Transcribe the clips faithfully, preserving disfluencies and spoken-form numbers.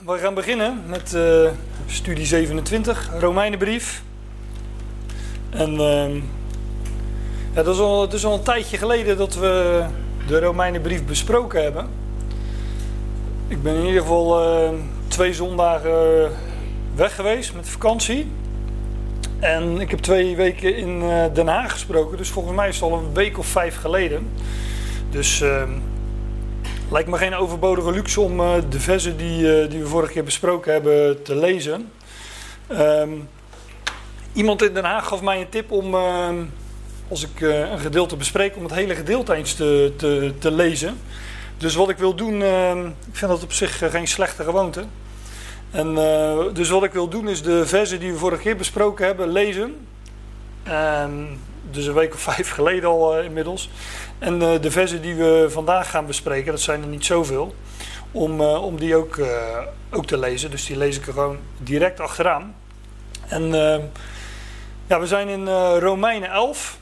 we gaan beginnen met uh, studie zevenentwintig, Romeinenbrief. En uh, ja, dat is al, het is al een tijdje geleden dat we de Romeinenbrief besproken hebben. Ik ben in ieder geval uh, twee zondagen weg geweest met vakantie. En ik heb twee weken in uh, Den Haag gesproken, dus volgens mij is het al een week of vijf geleden. Dus uh, lijkt me geen overbodige luxe om uh, de versen die, uh, die we vorige keer besproken hebben te lezen. Um, iemand in Den Haag gaf mij een tip om, uh, als ik uh, een gedeelte bespreek, om het hele gedeelte eens te, te, te lezen. Dus wat ik wil doen, uh, ik vind dat op zich uh, geen slechte gewoonte. En, uh, dus wat ik wil doen is de versen die we vorige keer besproken hebben lezen. Um, dus een week of vijf geleden al uh, inmiddels. En uh, de versen die we vandaag gaan bespreken, dat zijn er niet zoveel. Om, uh, om die ook, uh, ook te lezen. Dus die lees ik er gewoon direct achteraan. En uh, ja, we zijn in uh, Romeinen elf.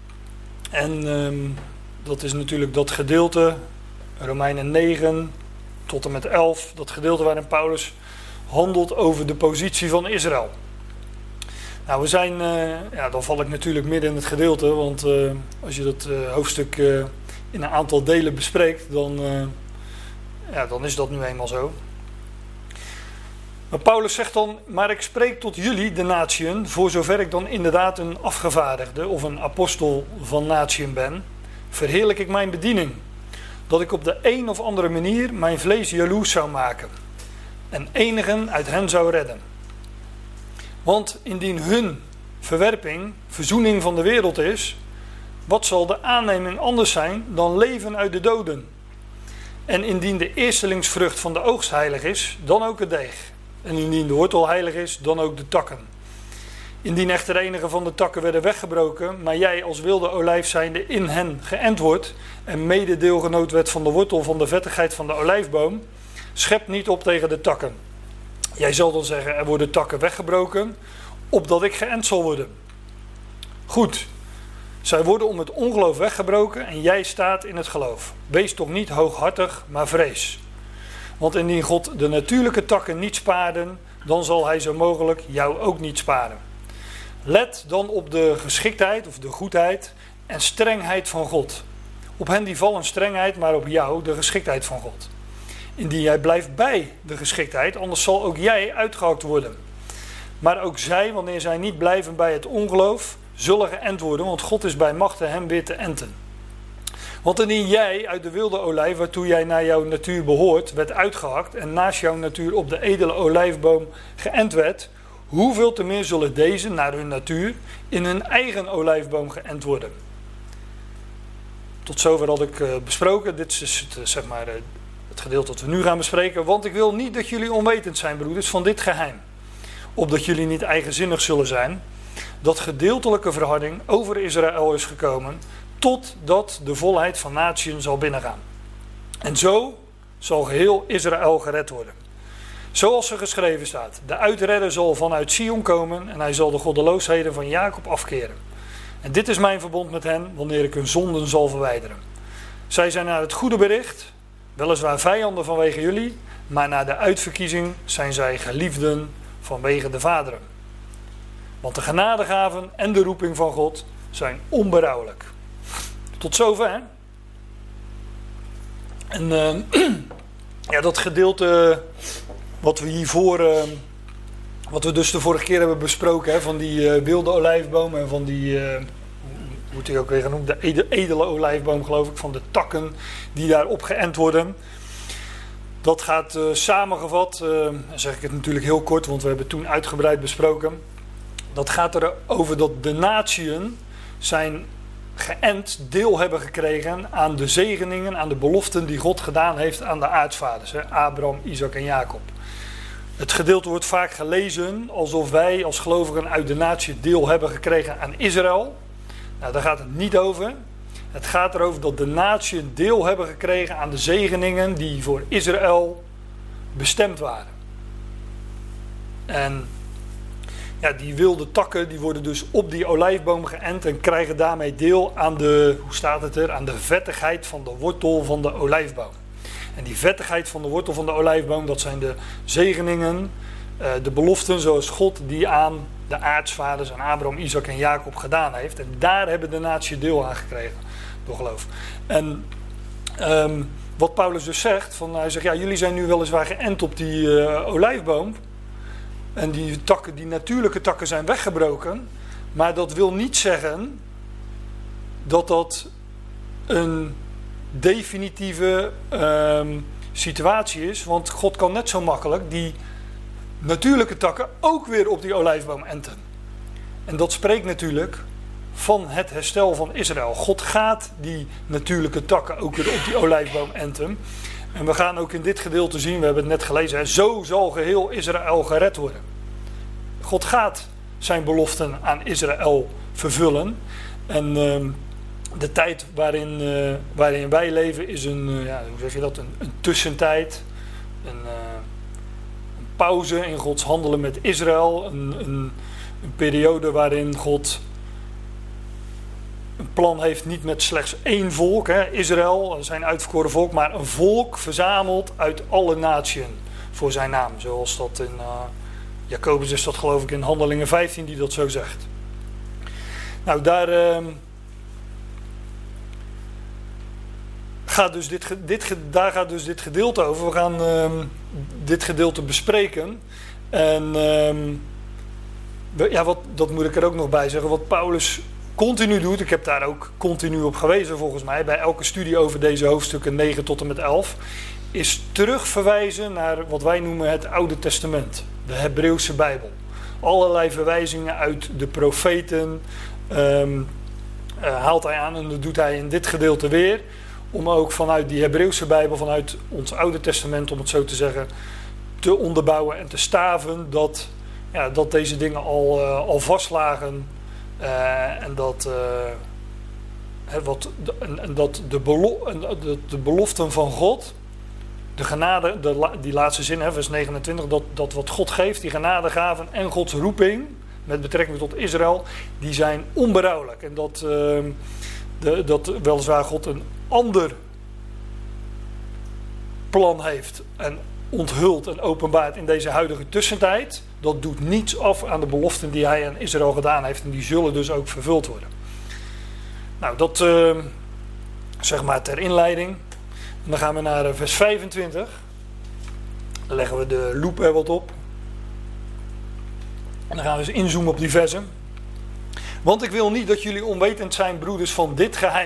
En um, dat is natuurlijk dat gedeelte, Romeinen negen tot en met elf. Dat gedeelte waarin Paulus handelt over de positie van Israël. Nou, we zijn, uh, ja, dan val ik natuurlijk midden in het gedeelte, want uh, als je dat uh, hoofdstuk uh, in een aantal delen bespreekt, dan, uh, ja, dan is dat nu eenmaal zo. Maar Paulus zegt dan, maar ik spreek tot jullie, de natieën, voor zover ik dan inderdaad een afgevaardigde of een apostel van natieën ben, verheerlijk ik mijn bediening, dat ik op de een of andere manier mijn vlees jaloers zou maken en enigen uit hen zou redden. Want indien hun verwerping verzoening van de wereld is, wat zal de aanneming anders zijn dan leven uit de doden? En indien de eerstelingsvrucht van de oogst heilig is, dan ook het deeg. En indien de wortel heilig is, dan ook de takken. Indien echter enige van de takken werden weggebroken, maar jij als wilde olijf zijnde in hen geënt wordt en mede deelgenoot werd van de wortel van de vettigheid van de olijfboom, schep niet op tegen de takken. Jij zal dan zeggen, er worden takken weggebroken, opdat ik geënt zal worden. Goed, zij worden om het ongeloof weggebroken en jij staat in het geloof. Wees toch niet hooghartig, maar vrees. Want indien God de natuurlijke takken niet spaarden, dan zal hij zo mogelijk jou ook niet sparen. Let dan op de geschiktheid of de goedheid en strengheid van God. Op hen die vallen strengheid, maar op jou de geschiktheid van God. Indien jij blijft bij de geschiktheid, anders zal ook jij uitgehakt worden. Maar ook zij, wanneer zij niet blijven bij het ongeloof, zullen geënt worden, want God is bij machte hem weer te enten. Want indien jij uit de wilde olijf, waartoe jij naar jouw natuur behoort, werd uitgehakt en naast jouw natuur op de edele olijfboom geënt werd, hoeveel te meer zullen deze, naar hun natuur, in hun eigen olijfboom geënt worden. Tot zover had ik uh, besproken. Dit is het, uh, zeg maar... Uh, Het gedeelte dat we nu gaan bespreken. Want ik wil niet dat jullie onwetend zijn, broeders, van dit geheim. Opdat jullie niet eigenzinnig zullen zijn. Dat gedeeltelijke verharding over Israël is gekomen. Totdat de volheid van natieën zal binnengaan. En zo zal geheel Israël gered worden. Zoals er geschreven staat. De uitredder zal vanuit Sion komen. En hij zal de goddeloosheden van Jacob afkeren. En dit is mijn verbond met hen. Wanneer ik hun zonden zal verwijderen. Zij zijn naar het goede bericht. Weliswaar vijanden vanwege jullie, maar na de uitverkiezing zijn zij geliefden vanwege de vaderen. Want de genadegaven en de roeping van God zijn onberouwelijk. Tot zover. En uh, ja, dat gedeelte wat we hiervoor, uh, wat we dus de vorige keer hebben besproken, hè, van die uh, wilde olijfboom en van die... Uh, hoe wordt die ook weer genoemd, de edele olijfboom geloof ik, van de takken die daarop geënt worden. Dat gaat uh, samengevat, uh, dan zeg ik het natuurlijk heel kort, want we hebben het toen uitgebreid besproken. Dat gaat erover dat de natieën zijn geënt, deel hebben gekregen aan de zegeningen, aan de beloften die God gedaan heeft aan de aartsvaders. Hè, Abraham, Isaac en Jacob. Het gedeelte wordt vaak gelezen alsof wij als gelovigen uit de natie deel hebben gekregen aan Israël. Nou, daar gaat het niet over. Het gaat erover dat de natie een deel hebben gekregen aan de zegeningen die voor Israël bestemd waren. En ja, die wilde takken die worden dus op die olijfboom geënt en krijgen daarmee deel aan de, hoe staat het er, aan de vettigheid van de wortel van de olijfboom. En die vettigheid van de wortel van de olijfboom, dat zijn de zegeningen, uh, de beloften zoals God die aan de aartsvaders, aan Abraham, Isaac en Jacob gedaan heeft. En daar hebben de natie deel aan gekregen, door geloof. En um, wat Paulus dus zegt, van, hij zegt, ja, jullie zijn nu weliswaar geënt op die uh, olijfboom. En die takken, die natuurlijke takken zijn weggebroken. Maar dat wil niet zeggen dat dat een definitieve um, situatie is. Want God kan net zo makkelijk die natuurlijke takken ook weer op die olijfboom enten. En dat spreekt natuurlijk van het herstel van Israël. God gaat die natuurlijke takken ook weer op die olijfboom enten. En we gaan ook in dit gedeelte zien, we hebben het net gelezen, hè, zo zal geheel Israël gered worden. God gaat zijn beloften aan Israël vervullen. En uh, de tijd waarin, uh, waarin wij leven is een, uh, ja, hoe zeg je dat, een, een tussentijd. Een, uh, een pauze in Gods handelen met Israël. Een, een, een periode waarin God een plan heeft niet met slechts één volk, hè, Israël, zijn uitverkoren volk, maar een volk verzameld uit alle naties voor zijn naam. Zoals dat in uh, Jacobus is dat geloof ik in Handelingen vijftien die dat zo zegt. Nou, daar uh, gaat dus dit, dit, daar gaat dus dit gedeelte over. We gaan uh, dit gedeelte bespreken. En uh, we, ja, wat, dat moet ik er ook nog bij zeggen. Wat Paulus continu doet, ik heb daar ook continu op gewezen volgens mij, bij elke studie over deze hoofdstukken negen tot en met elf, is terugverwijzen naar wat wij noemen het Oude Testament, de Hebreeuwse Bijbel. Allerlei verwijzingen uit de profeten um, uh, haalt hij aan en dat doet hij in dit gedeelte weer, om ook vanuit die Hebreeuwse Bijbel, vanuit ons Oude Testament, om het zo te zeggen, te onderbouwen en te staven dat, ja, dat deze dingen al, uh, al vastlagen. Uh, en dat, uh, he, wat, de, en, en dat de, belo, en de, de beloften van God, de genade, de, die laatste zin, hè, vers negenentwintig, dat, dat wat God geeft, die genadegaven en Gods roeping, met betrekking tot Israël, die zijn onberouwelijk. En dat, uh, de, dat weliswaar God een ander plan heeft en onthult en openbaart in deze huidige tussentijd, dat doet niets af aan de beloften die hij aan Israël gedaan heeft en die zullen dus ook vervuld worden. Nou, dat uh, zeg maar ter inleiding. En dan gaan we naar uh, vers vijfentwintig. Dan leggen we de loop er wat op. En dan gaan we eens inzoomen op die versen. Want ik wil niet dat jullie onwetend zijn, broeders, van dit geheim.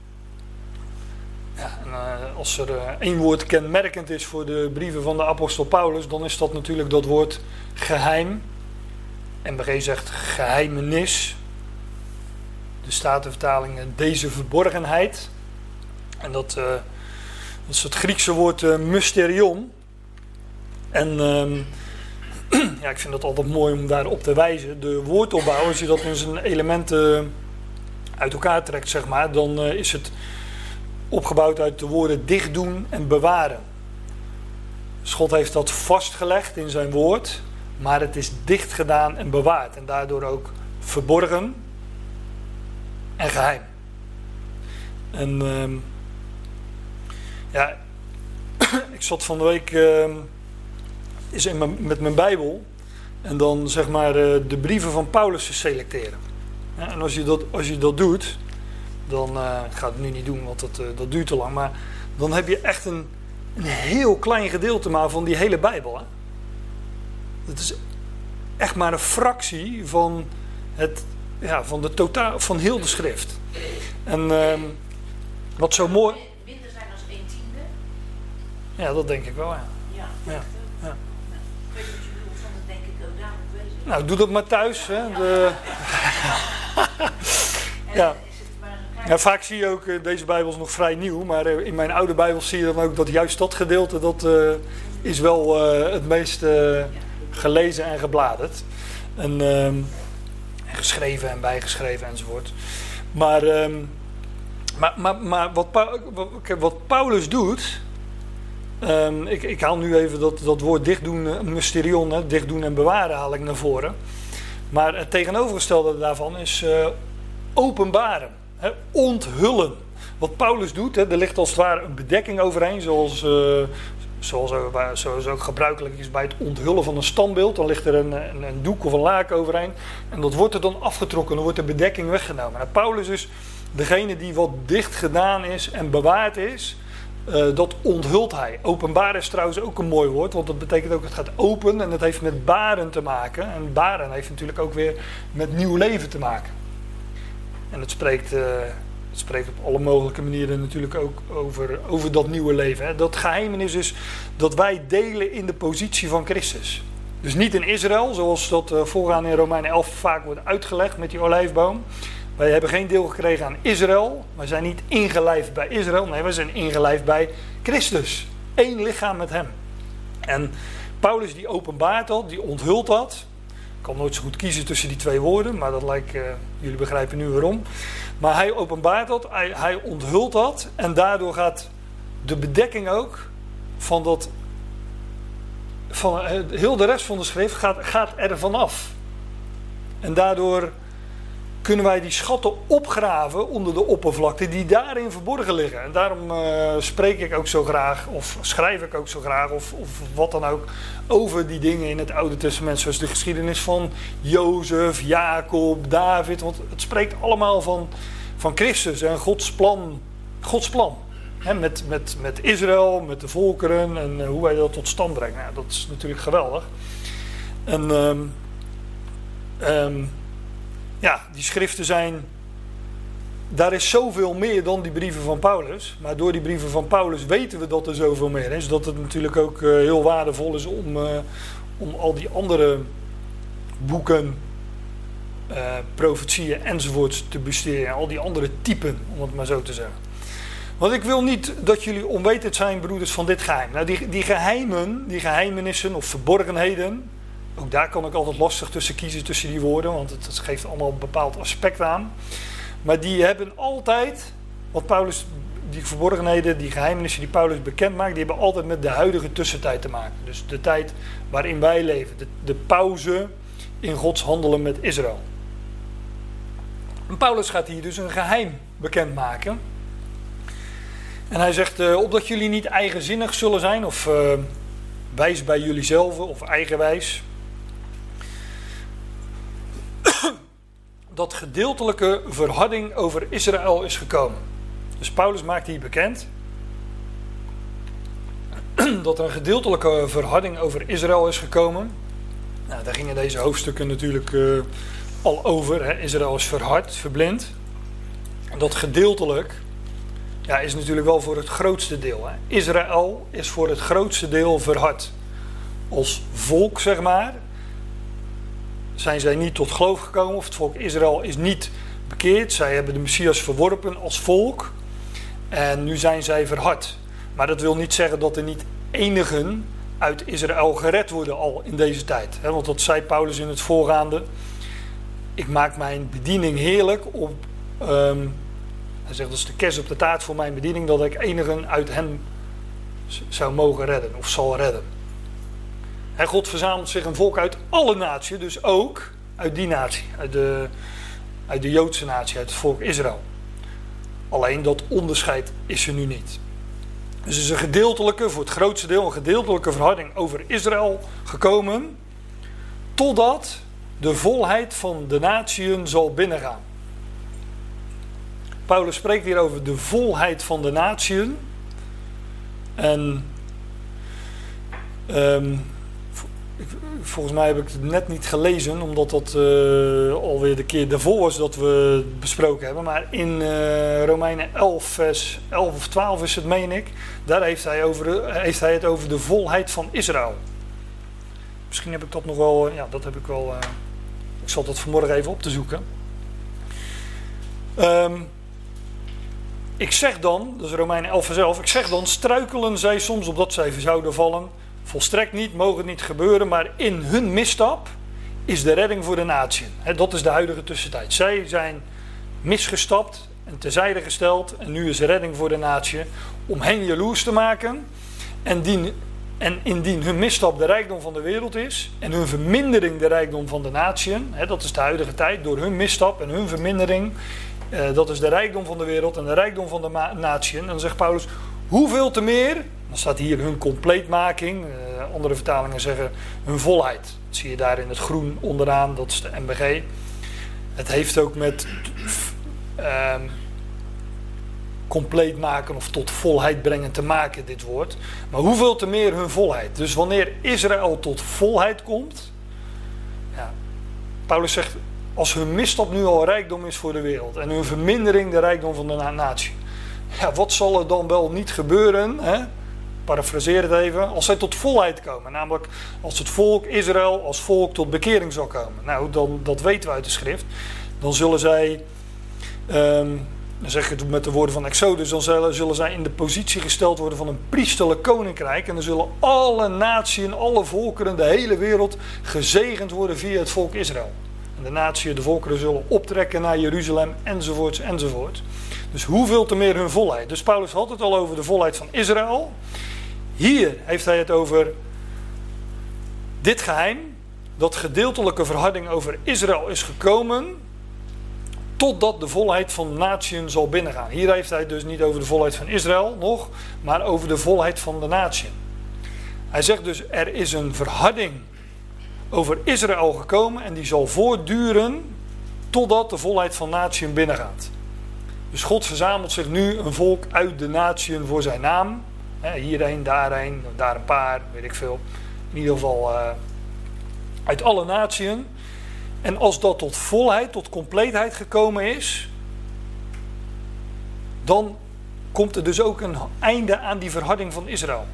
Ja, en, uh, als er uh, één woord kenmerkend is voor de brieven van de apostel Paulus, dan is dat natuurlijk dat woord geheim. N B G zegt geheimenis. De Statenvertaling deze verborgenheid. En dat, uh, dat is het Griekse woord uh, mysterion. En um, ja, ik vind het altijd mooi om daarop te wijzen. De woordopbouw, als je dat in zijn elementen uit elkaar trekt, zeg maar, dan uh, is het opgebouwd uit de woorden dichtdoen en bewaren. Dus God heeft dat vastgelegd in zijn woord, maar het is dicht gedaan en bewaard. En daardoor ook verborgen en geheim. En uh, ja, ik zat van de week uh, is in mijn, met mijn Bijbel en dan zeg maar uh, de brieven van Paulus te selecteren. Ja, en als je dat, als je dat doet, dan uh, ik ga het nu niet doen, want dat, uh, dat duurt te lang. Maar dan heb je echt een, een heel klein gedeelte maar van die hele Bijbel. Hè? Het is echt maar een fractie van, het, ja, van, de totaal, van heel de schrift. En uh, wat zo mooi... Minder zijn als een tiende? Ja, dat denk ik wel, ja. Ja, ja, ja. Nou, ik weet niet wat je bedoelt, soms denk ik ook daarop wezen. Nou, doe dat maar thuis. Hè. De... ja. Ja, vaak zie je ook, uh, deze Bijbel is nog vrij nieuw, maar uh, in mijn oude Bijbel zie je dan ook dat juist dat gedeelte, dat uh, is wel uh, het meest uh, gelezen en gebladerd. En, uh, en geschreven en bijgeschreven enzovoort. Maar, uh, maar, maar, maar wat, pa- wat, wat Paulus doet, uh, ik, ik haal nu even dat, dat woord dichtdoen, uh, mysterion, hè, dichtdoen en bewaren haal ik naar voren. Maar het tegenovergestelde daarvan is uh, openbaren. He, onthullen. wat Paulus doet, hè, er ligt als het ware een bedekking overheen, zoals, uh, zoals, uh, zoals ook gebruikelijk is bij het onthullen van een standbeeld. Dan ligt er een, een, een doek of een laken overheen en dat wordt er dan afgetrokken, dan wordt de bedekking weggenomen. Nou, Paulus is degene die wat dicht gedaan is en bewaard is, uh, dat onthult hij. Openbaar is trouwens ook een mooi woord, want dat betekent ook het gaat open en dat heeft met baren te maken. En baren heeft natuurlijk ook weer met nieuw leven te maken. En het spreekt, uh, het spreekt op alle mogelijke manieren natuurlijk ook over, over dat nieuwe leven. Hè. Dat geheimenis is dat wij delen in de positie van Christus. Dus niet in Israël, zoals dat uh, voorgaan in Romeinen elf vaak wordt uitgelegd met die olijfboom. Wij hebben geen deel gekregen aan Israël. Wij zijn niet ingelijfd bij Israël. Nee, wij zijn ingelijfd bij Christus. Eén lichaam met hem. En Paulus die openbaart dat, die onthult dat. Ik kan nooit zo goed kiezen tussen die twee woorden, maar dat lijkt, uh, jullie begrijpen nu waarom. Maar hij openbaart dat, hij, hij onthult dat. En daardoor gaat de bedekking ook van dat, van uh, heel de rest van de schrift gaat, gaat er vanaf. En daardoor kunnen wij die schatten opgraven onder de oppervlakte die daarin verborgen liggen. En daarom uh, spreek ik ook zo graag, of schrijf ik ook zo graag, of, of wat dan ook, over die dingen in het Oude Testament. Zoals de geschiedenis van Jozef, Jacob, David. Want het spreekt allemaal van, van Christus en Gods plan. Gods plan. He, met, met, met Israël, met de volkeren en uh, hoe hij dat tot stand brengt. Nou, dat is natuurlijk geweldig. En um, um, ja, die schriften zijn, daar is zoveel meer dan die brieven van Paulus. Maar door die brieven van Paulus weten we dat er zoveel meer is. Dat het natuurlijk ook uh, heel waardevol is om, uh, om al die andere boeken, uh, profetieën enzovoorts te bestuderen. Al die andere typen, om het maar zo te zeggen. Want ik wil niet dat jullie onwetend zijn, broeders, van dit geheim. Nou, die, die geheimen, die geheimenissen of verborgenheden, ook daar kan ik altijd lastig tussen kiezen, tussen die woorden, want het, het geeft allemaal een bepaald aspect aan. Maar die hebben altijd, wat Paulus, die verborgenheden, die geheimenissen die Paulus bekend maakt, die hebben altijd met de huidige tussentijd te maken. Dus de tijd waarin wij leven, de, de pauze in Gods handelen met Israël. En Paulus gaat hier dus een geheim bekendmaken. En hij zegt, uh, opdat jullie niet eigenzinnig zullen zijn, of uh, wijs bij jullie zelf, of eigenwijs, dat gedeeltelijke verharding over Israël is gekomen. Dus Paulus maakt hier bekend dat er een gedeeltelijke verharding over Israël is gekomen. Nou, daar gingen deze hoofdstukken natuurlijk uh, al over. Hè. Israël is verhard, verblind. En dat gedeeltelijk, ja, is natuurlijk wel voor het grootste deel. Hè. Israël is voor het grootste deel verhard. Als volk, zeg maar, zijn zij niet tot geloof gekomen, of het volk Israël is niet bekeerd. Zij hebben de Messias verworpen als volk en nu zijn zij verhard. Maar dat wil niet zeggen dat er niet enigen uit Israël gered worden al in deze tijd. Want dat zei Paulus in het voorgaande. Ik maak mijn bediening heerlijk op, um, hij zegt dat is de kers op de taart voor mijn bediening, dat ik enigen uit hen zou mogen redden of zal redden. En God verzamelt zich een volk uit alle naties, dus ook uit die natie, uit de, uit de Joodse natie, uit het volk Israël. Alleen dat onderscheid is er nu niet. Dus er is een gedeeltelijke, voor het grootste deel, een gedeeltelijke verharding over Israël gekomen, totdat de volheid van de natieën zal binnengaan. Paulus spreekt hier over de volheid van de natieën. En Um, volgens mij heb ik het net niet gelezen, omdat dat uh, alweer de keer daarvoor was dat we het besproken hebben. Maar in uh, Romeinen elf, vers elf of twaalf is het, meen ik. Daar heeft hij, over, heeft hij het over de volheid van Israël. Misschien heb ik dat nog wel, ja, dat heb ik wel. Uh, ik zal dat vanmorgen even op te zoeken. Um, ik zeg dan, dat is Romeinen elf vers elf, ik zeg dan, struikelen zij soms opdat zij zouden vallen? Volstrekt niet, mogen het niet gebeuren, maar in hun misstap is de redding voor de natie. He, dat is de huidige tussentijd. Zij zijn misgestapt en terzijde gesteld en nu is redding voor de natie om hen jaloers te maken. En, dien, en indien hun misstap de rijkdom van de wereld is en hun vermindering de rijkdom van de natie, he, dat is de huidige tijd, door hun misstap en hun vermindering Uh, dat is de rijkdom van de wereld en de rijkdom van de ma- natieën. En dan zegt Paulus, hoeveel te meer, dan staat hier hun compleetmaking. Uh, andere vertalingen zeggen hun volheid. Dat zie je daar in het groen onderaan, dat is de M B G. Het heeft ook met uh, compleet maken of tot volheid brengen te maken, dit woord. Maar hoeveel te meer hun volheid. Dus wanneer Israël tot volheid komt, ja, Paulus zegt, als hun misstap nu al rijkdom is voor de wereld en hun vermindering de rijkdom van de na- natie. Ja, wat zal er dan wel niet gebeuren, hè? Parafraseer het even, als zij tot volheid komen. Namelijk als het volk Israël als volk tot bekering zal komen. Nou, dan, dat weten we uit de schrift. Dan zullen zij, um, dan zeg ik het met de woorden van Exodus, dan zullen, zullen zij in de positie gesteld worden van een priesterlijk koninkrijk. En dan zullen alle naties, alle volkeren, de hele wereld gezegend worden via het volk Israël. En de naties, de volkeren zullen optrekken naar Jeruzalem, enzovoorts, enzovoorts. Dus hoeveel te meer hun volheid. Dus Paulus had het al over de volheid van Israël. Hier heeft hij het over dit geheim, dat gedeeltelijke verharding over Israël is gekomen, totdat de volheid van natieën zal binnengaan. Hier heeft hij het dus niet over de volheid van Israël nog, maar over de volheid van de natieën. Hij zegt dus, er is een verharding over Israël gekomen en die zal voortduren totdat de volheid van natieën binnengaat. Dus God verzamelt zich nu een volk uit de natieën voor zijn naam. Hierheen, daarheen, daar een paar, weet ik veel. In ieder geval uh, uit alle natieën. En als dat tot volheid, tot compleetheid gekomen is, dan komt er dus ook een einde aan die verharding van Israël.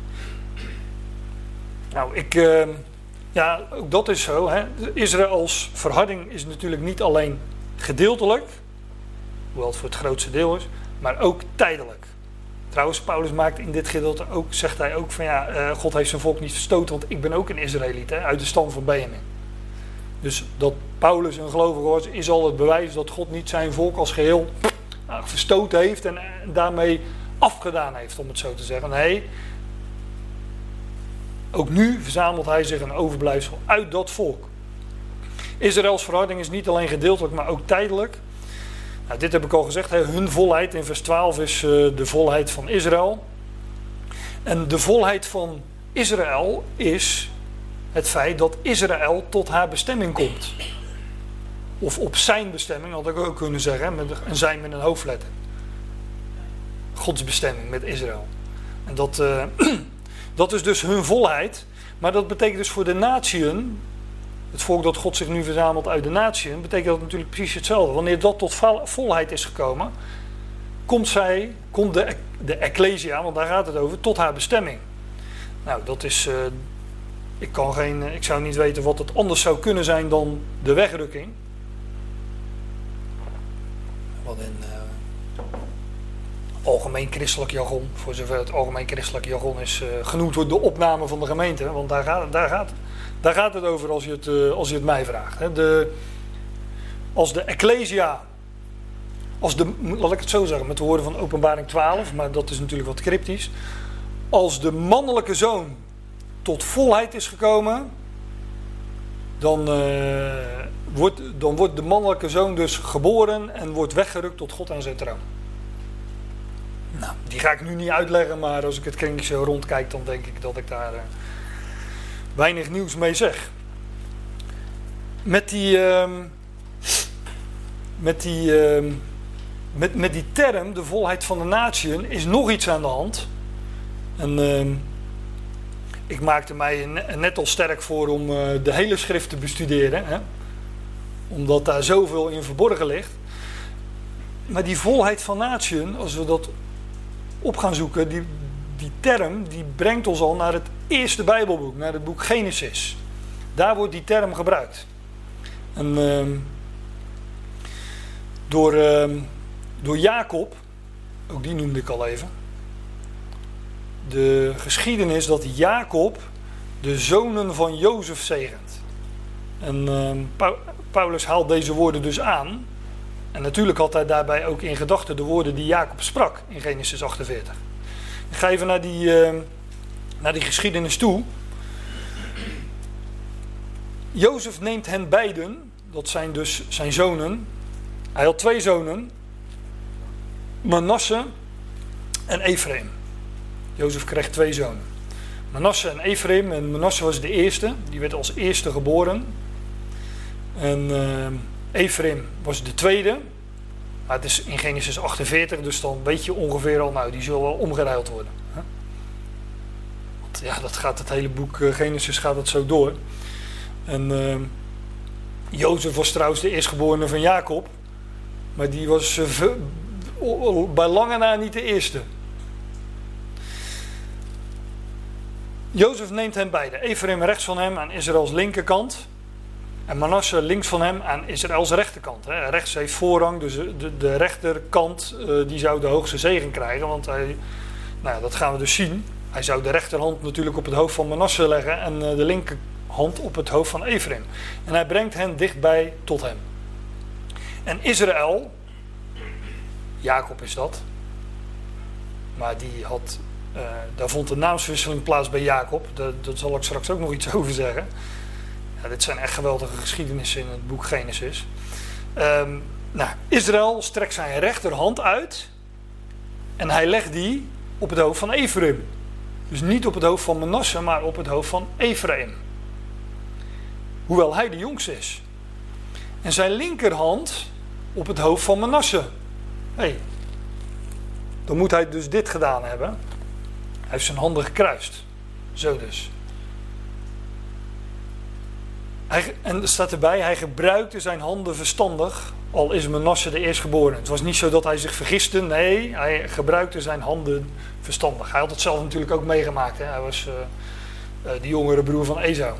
Nou, ik, uh, ja, ook dat is zo. Hè. Israëls verharding is natuurlijk niet alleen gedeeltelijk, hoewel het voor het grootste deel is, maar ook tijdelijk. Trouwens, Paulus maakt in dit gedeelte ook, zegt hij ook van ja, uh, God heeft zijn volk niet verstoten, want ik ben ook een Israëliet, hè, uit de stam van Benjamin. Dus dat Paulus een gelovige was, is al het bewijs dat God niet zijn volk als geheel nou, verstoten heeft en, en daarmee afgedaan heeft, om het zo te zeggen. Nee, ook nu verzamelt hij zich een overblijfsel uit dat volk. Israëls verharding is niet alleen gedeeltelijk, maar ook tijdelijk. Nou, dit heb ik al gezegd, hè, hun volheid in vers twaalf is uh, de volheid van Israël. En de volheid van Israël is het feit dat Israël tot haar bestemming komt. Of op zijn bestemming, had ik ook kunnen zeggen, met een zijn met een hoofdletter. Gods bestemming met Israël. En dat, uh, dat is dus hun volheid. Maar dat betekent dus voor de natieën, het volk dat God zich nu verzamelt uit de natieën, betekent dat natuurlijk precies hetzelfde. Wanneer dat tot volheid is gekomen, komt zij, komt de, de Ecclesia, want daar gaat het over, tot haar bestemming. Nou, dat is, uh, ik kan geen, ik zou niet weten wat het anders zou kunnen zijn dan de wegrukking. Wat in uh, algemeen christelijk jargon, voor zover het algemeen christelijk jargon is, uh, genoemd wordt de opname van de gemeente, want daar gaat, daar gaat, daar gaat het over als je het, uh, als je het mij vraagt. Hè. De, als de Ecclesia, als de, laat ik het zo zeggen, met de woorden van Openbaring twaalf, maar dat is natuurlijk wat cryptisch. Als de mannelijke zoon tot volheid is gekomen, dan, uh, wordt, dan wordt de mannelijke zoon dus geboren en wordt weggerukt tot God aan zijn troon. Nou, die ga ik nu niet uitleggen, maar als ik het kringetje rondkijk, dan denk ik dat ik daar uh, weinig nieuws mee zeg. Met die, uh, met die, uh, met, met die term, de volheid van de natieën, is nog iets aan de hand. En uh, ik maakte mij net al sterk voor om uh, de hele schrift te bestuderen, hè? Omdat daar zoveel in verborgen ligt. Maar die volheid van natieën, als we dat op gaan zoeken, die, die term die brengt ons al naar het eerste Bijbelboek, naar het boek Genesis. Daar wordt die term gebruikt. En uh, door, uh, door Jacob, ook die noemde ik al even, de geschiedenis dat Jacob de zonen van Jozef zegent. En uh, Paulus haalt deze woorden dus aan. En natuurlijk had hij daarbij ook in gedachten de woorden die Jacob sprak in Genesis achtenveertig. Ik ga even naar die, uh, naar die geschiedenis toe. Jozef neemt hen beiden, dat zijn dus zijn zonen, Hij had twee zonen, Manasse en Ephraim. Jozef kreeg twee zonen, Manasse en Ephraim. En Manasse was de eerste, die werd als eerste geboren. En uh, Ephraim was de tweede. Maar het is in Genesis achtenveertig, dus dan weet je ongeveer al, nou, die zullen wel omgeruild worden. Want ja, dat gaat het hele boek uh, Genesis gaat het zo door. En uh, Jozef was trouwens de eerstgeborene van Jacob. Maar die was uh, v- bij lange na niet de eerste. Jozef neemt hen beide. Ephraim rechts van hem aan Israëls linkerkant. En Manasse links van hem aan Israëls rechterkant. Hè. Rechts heeft voorrang, dus de, de rechterkant uh, die zou de hoogste zegen krijgen. Want hij, nou ja, dat gaan we dus zien. Hij zou de rechterhand natuurlijk op het hoofd van Manasse leggen en uh, de linkerhand op het hoofd van Ephraim. En hij brengt hen dichtbij tot hem. En Israël, Jacob is dat, maar die had, uh, daar vond de naamswisseling plaats bij Jacob. Daar, daar zal ik straks ook nog iets over zeggen. Ja, dit zijn echt geweldige geschiedenissen in het boek Genesis. Um, nou, Israël strekt zijn rechterhand uit en hij legt die op het hoofd van Ephraim. Dus niet op het hoofd van Manasse, maar op het hoofd van Ephraim. Hoewel hij de jongste is. En zijn linkerhand op het hoofd van Manasse. Hey, dan moet hij dus dit gedaan hebben. Hij heeft zijn handen gekruist. Zo dus. Hij, en er staat erbij, hij gebruikte zijn handen verstandig, al is Manasse de eerstgeboren. Het was niet zo dat hij zich vergiste, nee, hij gebruikte zijn handen verstandig. Hij had het zelf natuurlijk ook meegemaakt, hè? Hij was uh, uh, de jongere broer van Esau.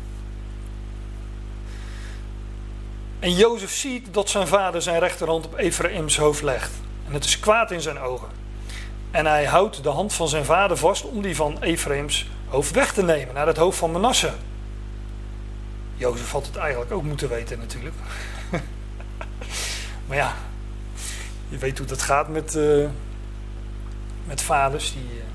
En Jozef ziet dat zijn vader zijn rechterhand op Ephraims hoofd legt. En het is kwaad in zijn ogen. En hij houdt de hand van zijn vader vast om die van Ephraims hoofd weg te nemen, naar het hoofd van Manasse. Jozef had het eigenlijk ook moeten weten natuurlijk. Maar ja, je weet hoe dat gaat met, uh, met vaders. Die, uh...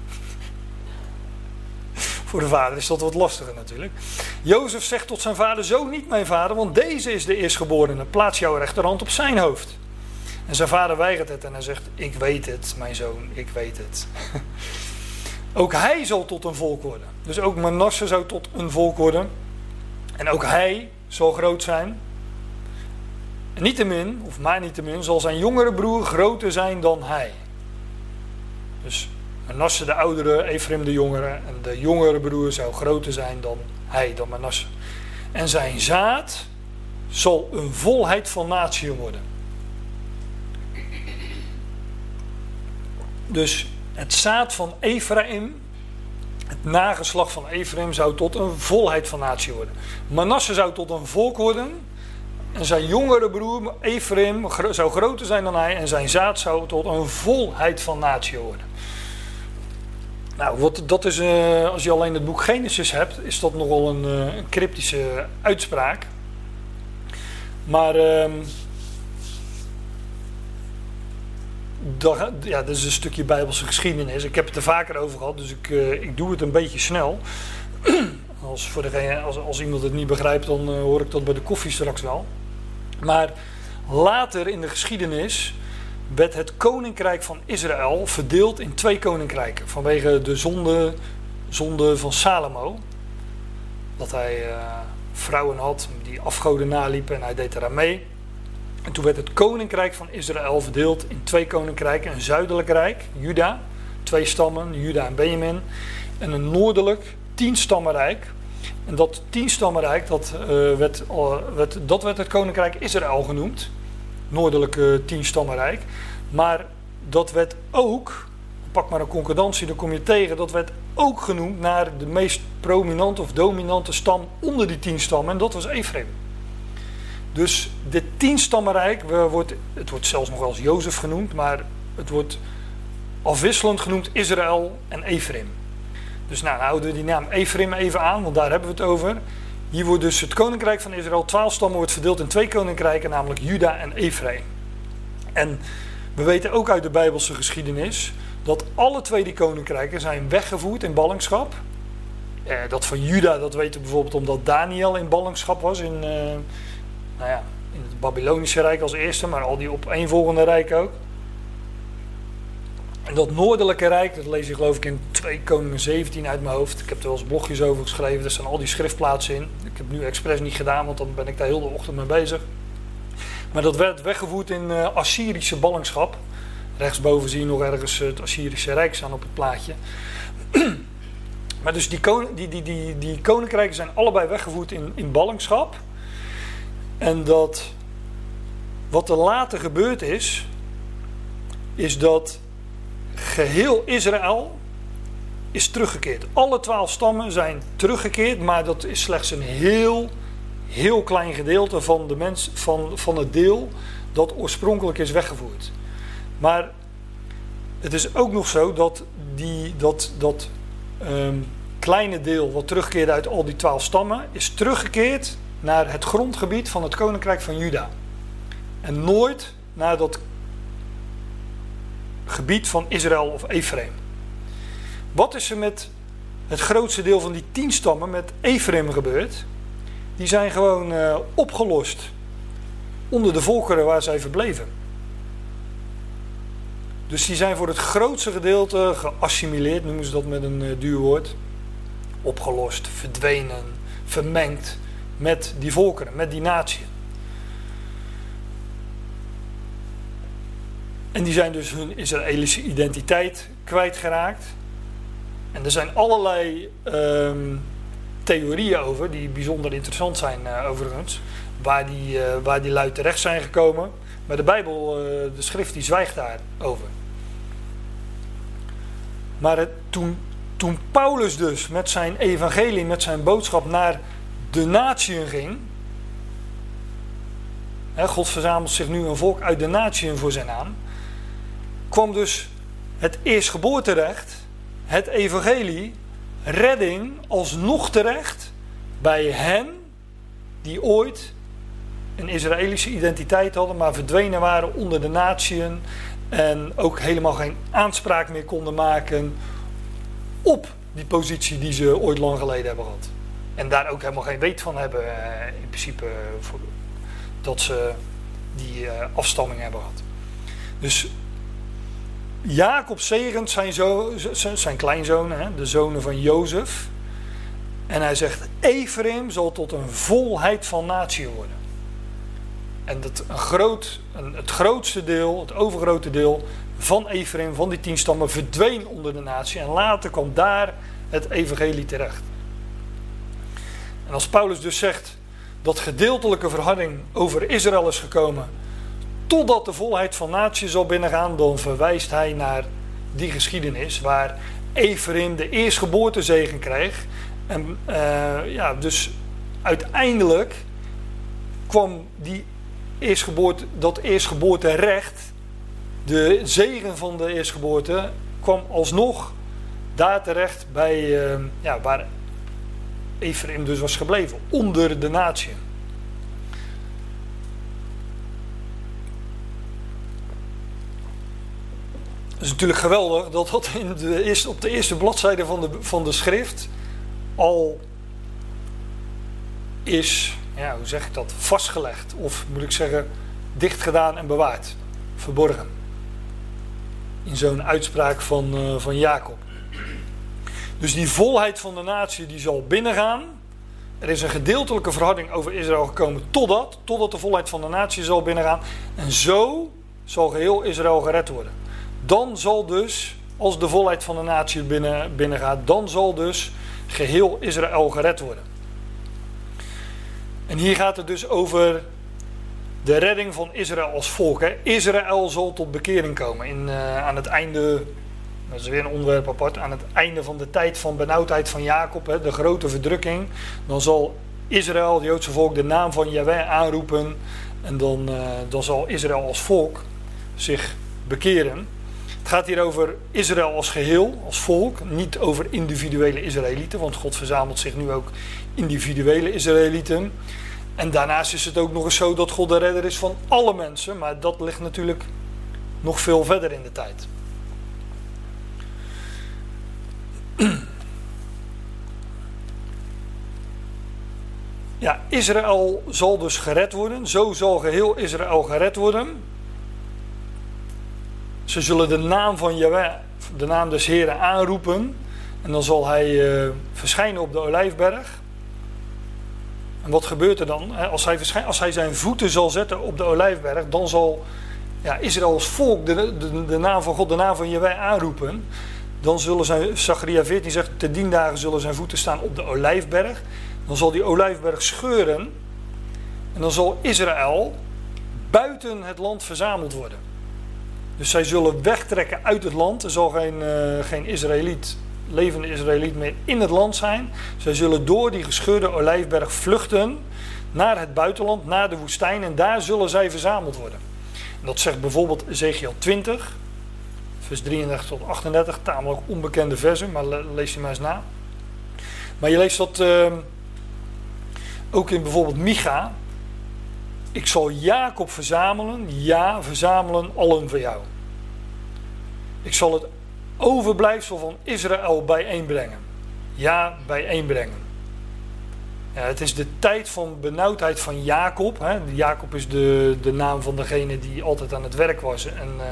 Voor de vader is dat wat lastiger natuurlijk. Jozef zegt tot zijn vader, zo niet mijn vader, want deze is de eerstgeborene. Plaats jouw rechterhand op zijn hoofd. En zijn vader weigert het en hij zegt, ik weet het mijn zoon, ik weet het. Ook hij zal tot een volk worden. Dus ook Manasse zou tot een volk worden. En ook hij zal groot zijn. En niettemin, of maar niettemin, zal zijn jongere broer groter zijn dan hij. Dus Manasse de oudere, Ephraim de jongere. En de jongere broer zou groter zijn dan hij, dan Manasse. En zijn zaad zal een volheid van natie worden. Dus het zaad van Ephraim, het nageslacht van Ephraim, zou tot een volheid van natie worden. Manasse zou tot een volk worden. En zijn jongere broer Ephraim zou groter zijn dan hij. En zijn zaad zou tot een volheid van natie worden. Nou, wat, dat is, uh, als je alleen het boek Genesis hebt, is dat nogal een, uh, een cryptische uitspraak. Maar uh, dat, ja, dat is een stukje Bijbelse geschiedenis. Ik heb het er vaker over gehad, dus ik, uh, ik doe het een beetje snel. Als, voor degene, als, als iemand het niet begrijpt, dan uh, hoor ik dat bij de koffie straks wel. Maar later in de geschiedenis werd het koninkrijk van Israël verdeeld in twee koninkrijken. Vanwege de zonde, zonde van Salomo. Dat hij uh, vrouwen had die afgoden naliepen en hij deed eraan mee. En toen werd het koninkrijk van Israël verdeeld in twee koninkrijken. Een zuidelijk rijk, Juda, twee stammen, Juda en Benjamin. En een noordelijk, tienstammenrijk. En dat tienstammenrijk, dat, uh, werd, uh, werd, dat werd het koninkrijk Israël genoemd. Noordelijke tienstammenrijk. Maar dat werd ook, pak maar een concordantie, dan kom je tegen, dat werd ook genoemd naar de meest prominente of dominante stam onder die tien stammen. En dat was Ephraim. Dus dit tienstammenrijk, wordt, het wordt zelfs nog wel eens Jozef genoemd, maar het wordt afwisselend genoemd Israël en Ephraim. Dus nou, dan houden we die naam Ephraim even aan, want daar hebben we het over. Hier wordt dus het koninkrijk van Israël, twaalf stammen, wordt verdeeld in twee koninkrijken, namelijk Juda en Ephraim. En we weten ook uit de Bijbelse geschiedenis dat alle twee die koninkrijken zijn weggevoerd in ballingschap. Eh, dat van Juda, dat weten we bijvoorbeeld omdat Daniel in ballingschap was in, uh, nou ja, in het Babylonische Rijk als eerste, maar al die opeenvolgende rijken ook. En dat noordelijke rijk, dat lees je geloof ik in twee Koningen zeventien uit mijn hoofd. Ik heb er wel eens blogjes over geschreven, daar staan al die schriftplaatsen in. Ik heb nu expres niet gedaan, want dan ben ik daar heel de ochtend mee bezig. Maar dat werd weggevoerd in uh, Assyrische ballingschap. Rechtsboven zie je nog ergens het Assyrische Rijk staan op het plaatje. Maar dus die, kon, die, die, die, die koninkrijken zijn allebei weggevoerd in, in ballingschap. En dat wat er later gebeurd is, is dat geheel Israël is teruggekeerd. Alle twaalf stammen zijn teruggekeerd, maar dat is slechts een heel, heel klein gedeelte van, de mens, van, van het deel dat oorspronkelijk is weggevoerd. Maar het is ook nog zo dat die, dat, dat um, kleine deel wat terugkeerde uit al die twaalf stammen, is teruggekeerd naar het grondgebied van het koninkrijk van Juda. En nooit naar dat gebied van Israël of Ephraim. Wat is er met het grootste deel van die tien stammen met Ephraim gebeurd? Die zijn gewoon uh, opgelost onder de volkeren waar zij verbleven. Dus die zijn voor het grootste gedeelte geassimileerd, noemen ze dat met een uh, duur woord. Opgelost, verdwenen, vermengd met die volkeren, met die natieën. En die zijn dus hun Israëlische identiteit kwijtgeraakt. En er zijn allerlei um, theorieën over, die bijzonder interessant zijn uh, overigens, waar die, uh, waar die lui terecht zijn gekomen. Maar de Bijbel, uh, de schrift, die zwijgt daarover. Maar het, toen, toen Paulus dus met zijn evangelie, met zijn boodschap naar de natieën ging. Hè, God verzamelt zich nu een volk uit de natieën voor zijn naam. Kwam dus het eerstgeboorterecht, het evangelie, redding alsnog terecht bij hen die ooit een Israëlische identiteit hadden, maar verdwenen waren onder de natieën en ook helemaal geen aanspraak meer konden maken op die positie die ze ooit lang geleden hebben gehad. En daar ook helemaal geen weet van hebben in principe voor, dat ze die afstamming hebben gehad. Dus Jacob zegent zijn, zo, zijn kleinzonen, hè, de zonen van Jozef. En hij zegt, Ephraim zal tot een volheid van natie worden. En dat een groot, een, het grootste deel, het overgrote deel van Ephraim, van die tien stammen, verdween onder de natie. En later kwam daar het evangelie terecht. En als Paulus dus zegt dat gedeeltelijke verharding over Israël is gekomen, totdat de volheid van natie zal binnengaan, dan verwijst hij naar die geschiedenis waar Ephraim de eerstgeboortezegen kreeg. En uh, ja, dus uiteindelijk kwam die eerstgeboorte, dat eerstgeboorterecht, de zegen van de eerstgeboorte, kwam alsnog daar terecht bij uh, ja, waar Ephraim dus was gebleven, onder de natie. Het is natuurlijk geweldig dat dat in de eerste, op de eerste bladzijde van de, van de schrift al is, ja, hoe zeg ik dat, vastgelegd. Of moet ik zeggen, dichtgedaan en bewaard. Verborgen. In zo'n uitspraak van, uh, van Jacob. Dus die volheid van de natie die zal binnengaan. Er is een gedeeltelijke verharding over Israël gekomen totdat, totdat de volheid van de natie zal binnengaan. En zo zal geheel Israël gered worden. Dan zal dus, als de volheid van de natie binnen, binnengaat, dan zal dus geheel Israël gered worden. En hier gaat het dus over de redding van Israël als volk. Hè. Israël zal tot bekering komen. In, uh, aan het einde, dat is weer een onderwerp apart, aan het einde van de tijd van benauwdheid van Jacob, hè, de grote verdrukking, dan zal Israël, het Joodse volk, de naam van Jahweh aanroepen. En dan, uh, dan zal Israël als volk zich bekeren. Het gaat hier over Israël als geheel, als volk, niet over individuele Israëlieten, want God verzamelt zich nu ook individuele Israëlieten. En daarnaast is het ook nog eens zo dat God de redder is van alle mensen, maar dat ligt natuurlijk nog veel verder in de tijd. ja, Israël zal dus gered worden. Zo zal geheel Israël gered worden. Ze zullen de naam van Jahweh, de naam des Heren aanroepen. En dan zal hij uh, verschijnen op de Olijfberg. En wat gebeurt er dan? Als hij, verschijn, als hij zijn voeten zal zetten op de Olijfberg, dan zal ja, Israël als volk de, de, de naam van God, de naam van Jahweh aanroepen. Dan zullen zijn, Zacharia veertien zegt, te dien dagen zullen zijn voeten staan op de Olijfberg. Dan zal die Olijfberg scheuren. En dan zal Israël buiten het land verzameld worden. Dus zij zullen wegtrekken uit het land. Er zal geen, uh, geen Israëliet, levende Israëliet meer in het land zijn. Zij zullen door die gescheurde Olijfberg vluchten naar het buitenland, naar de woestijn. En daar zullen zij verzameld worden. En dat zegt bijvoorbeeld Ezekiel twintig, vers drieëndertig tot achtendertig. Tamelijk onbekende versen, maar lees die maar eens na. Maar je leest dat uh, ook in bijvoorbeeld Micha. Ik zal Jacob verzamelen, ja, verzamelen allen van jou. Ik zal het overblijfsel van Israël bijeenbrengen. Ja, bijeenbrengen. Ja, het is de tijd van benauwdheid van Jacob. Hè. Jacob is de, de naam van degene die altijd aan het werk was. En uh,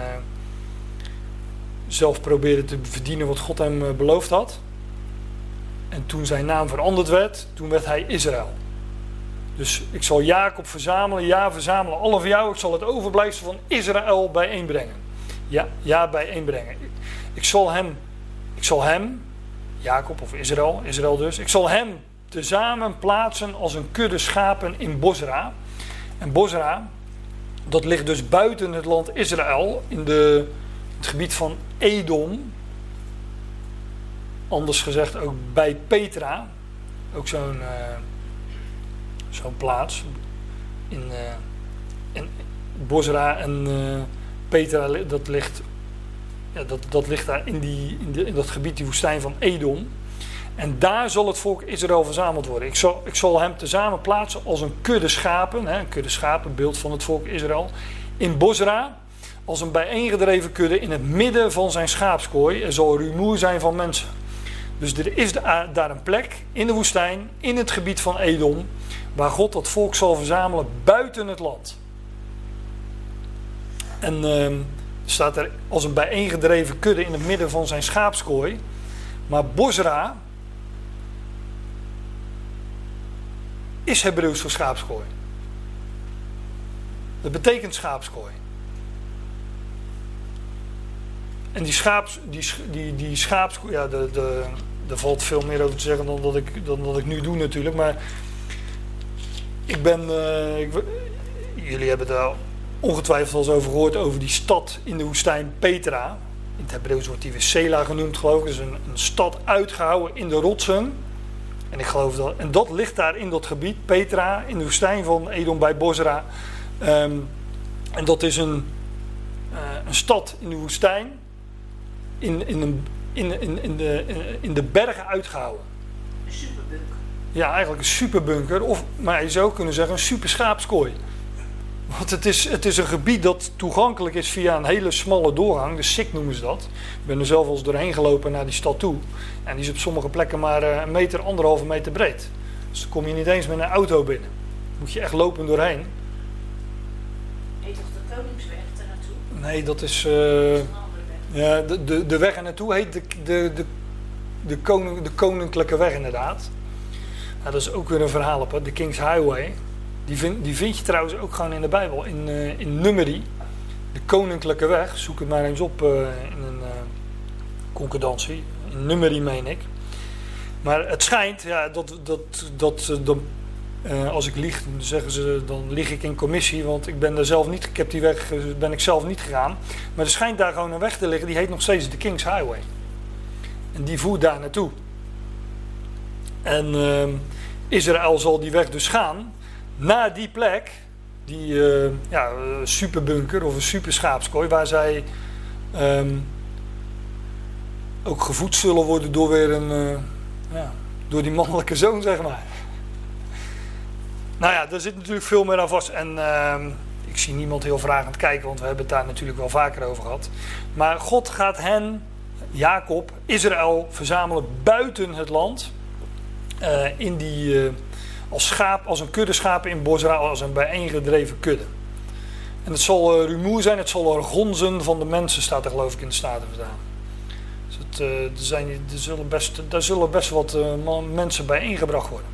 zelf probeerde te verdienen wat God hem uh, beloofd had. En toen zijn naam veranderd werd, toen werd hij Israël. Dus ik zal Jacob verzamelen, ja, verzamelen alle van jou. Ik zal het overblijfsel van Israël bijeenbrengen. Ja, ja, bijeenbrengen. Ik zal hem, ik zal hem, Jacob of Israël, Israël dus. Ik zal hem tezamen plaatsen als een kudde schapen in Bosra. En Bosra, dat ligt dus buiten het land Israël, in de, het gebied van Edom. Anders gezegd ook bij Petra. Ook zo'n... Uh, Zo'n plaats. In, uh, in Bosra en uh, Petra, dat ligt, ja, dat, dat ligt daar in, die, in, de, in dat gebied, die woestijn van Edom. En daar zal het volk Israël verzameld worden. Ik zal, ik zal hem tezamen plaatsen als een kudde schapen. Hè, een kudde schapen, beeld van het volk Israël. In Bosra, als een bijeengedreven kudde in het midden van zijn schaapskooi. Er zal rumoer zijn van mensen. Dus er is daar een plek in de woestijn, in het gebied van Edom, waar God dat volk zal verzamelen buiten het land. En uh, staat er als een bijeengedreven kudde in het midden van zijn schaapskooi. Maar Bosra is Hebreeuws voor schaapskooi. Dat betekent schaapskooi. En die schaaps, die, die, die schaapskooi, ja, de, de, er valt veel meer over te zeggen dan dat ik, dan dat ik nu doe natuurlijk. Maar ik ben, uh, ik, jullie hebben daar ongetwijfeld al eens over gehoord, over die stad in de woestijn Petra. In het Hebreeuws wordt die weer Sela genoemd, geloof ik. Dat is een, een stad uitgehouwen in de rotsen. En ik geloof dat, en dat ligt daar in dat gebied, Petra, in de woestijn van Edom bij Bosra. Um, en dat is een, uh, een stad in de woestijn, in, in, een, in, in, in, de, in de bergen uitgehouwen. Een superbunker. Ja, eigenlijk een superbunker, of maar je zou kunnen zeggen een super schaapskooi. Want het is, het is een gebied dat toegankelijk is via een hele smalle doorgang, de Sik noemen ze dat. Ik ben er zelf al eens doorheen gelopen naar die stad toe. En die is op sommige plekken maar een meter, anderhalve meter breed. Dus dan kom je niet eens met een auto binnen. Moet je echt lopen doorheen. Heet toch de Koningsweg er naartoe? Nee, dat is... Uh, Dat is een andere weg. ja, de, de, de weg er naartoe heet de, de, de, de, koning, de Koninklijke Weg inderdaad. Nou, dat is ook weer een verhaal op, hè. De King's Highway. Die vind, die vind je trouwens ook gewoon in de Bijbel, in, uh, in Numeri. De Koninklijke Weg, zoek het maar eens op uh, in een uh, concordantie. In Numeri meen ik. Maar het schijnt, ja, dat, dat, dat, uh, dat uh, als ik lieg, dan zeggen ze, dan lieg ik in commissie. Want ik ben daar zelf niet, ik heb die weg, ben ik zelf niet gegaan. Maar er schijnt daar gewoon een weg te liggen, die heet nog steeds de King's Highway. En die voert daar naartoe. En uh, Israël zal die weg dus gaan naar die plek, die uh, ja, superbunker of een super schaapskooi, waar zij um, ook gevoed zullen worden door weer een, uh, ja, door die mannelijke zoon, zeg maar. Nou ja, daar zit natuurlijk veel meer aan vast. En uh, ik zie niemand heel vragend kijken, want we hebben het daar natuurlijk wel vaker over gehad. Maar God gaat hen, Jacob, Israël, verzamelen buiten het land. Uh, in die... Uh, als schaap, als een kudde schapen in Bosra, als een bijeengedreven kudde. En het zal uh, rumoer zijn, het zal er gonzen van de mensen, staat er geloof ik in de Statenvertaling. Dus het, uh, er, zijn, er zullen best, daar zullen best wat uh, mensen bijeengebracht worden.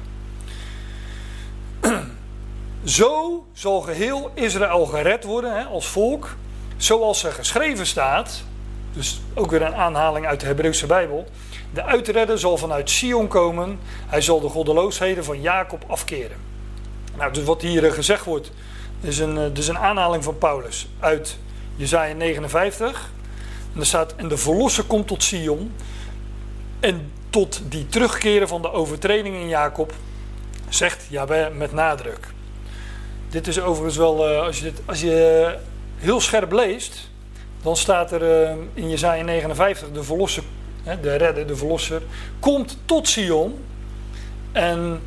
Zo zal geheel Israël gered worden, hè, als volk, zoals er geschreven staat. Dus ook weer een aanhaling uit de Hebreeuwse Bijbel. De uitredder zal vanuit Sion komen. Hij zal de goddeloosheden van Jacob afkeren. Nou, dus wat hier gezegd wordt, is een, dus een aanhaling van Paulus uit Jesaja negenenvijftig. En er staat, en de verlosser komt tot Sion. En tot die terugkeren van de overtreding in Jacob, zegt Jahweh met nadruk. Dit is overigens wel, als je, dit, als je heel scherp leest, dan staat er in Jesaja negenenvijftig, de verlosser, de redder, de verlosser, komt tot Sion. En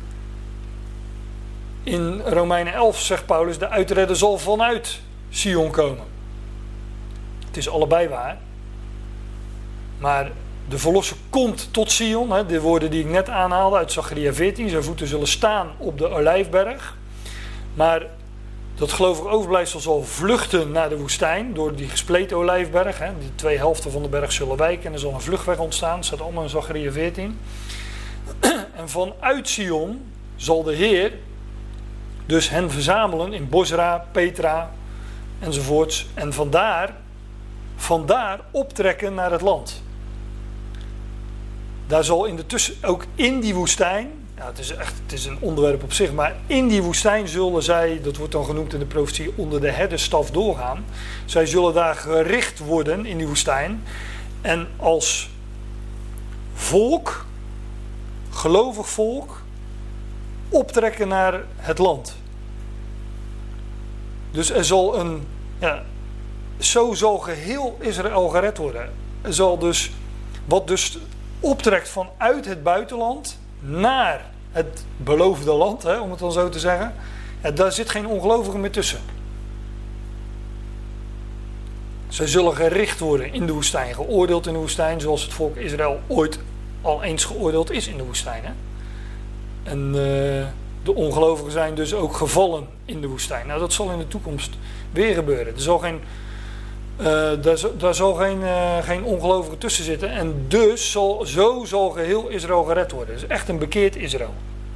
in Romeinen elf zegt Paulus, de uitredder zal vanuit Sion komen. Het is allebei waar. Maar de verlosser komt tot Sion, hè, de woorden die ik net aanhaalde uit Zacharia veertien, zijn voeten zullen staan op de Olijfberg. Maar dat gelovig overblijfsel zal vluchten naar de woestijn door die gespleten Olijfberg. Hè. Die twee helften van de berg zullen wijken en er zal een vluchtweg ontstaan. Dat staat allemaal in Zacharia veertien. En vanuit Sion zal de Heer dus hen verzamelen in Bosra, Petra enzovoorts. En vandaar, vandaar optrekken naar het land. Daar zal in de tussen, ook in die woestijn, ja, het is echt, het is een onderwerp op zich, maar in die woestijn zullen zij, dat wordt dan genoemd in de profetie, onder de herderstaf doorgaan. Zij zullen daar gericht worden in die woestijn. En als volk, gelovig volk, optrekken naar het land. Dus er zal een, ja, zo zal geheel Israël gered worden. Er zal dus, wat dus optrekt vanuit het buitenland naar het beloofde land, hè, om het dan zo te zeggen. Ja, daar zit geen ongelovige meer tussen. Zij zullen gericht worden in de woestijn, geoordeeld in de woestijn, zoals het volk Israël ooit al eens geoordeeld is in de woestijn. Hè. En uh, de ongelovigen zijn dus ook gevallen in de woestijn. Nou, dat zal in de toekomst weer gebeuren. Er zal geen, uh, daar, daar zal geen, uh, geen ongelovige tussen zitten. En dus zal, zo zal geheel Israël gered worden. Dus echt een bekeerd Israël.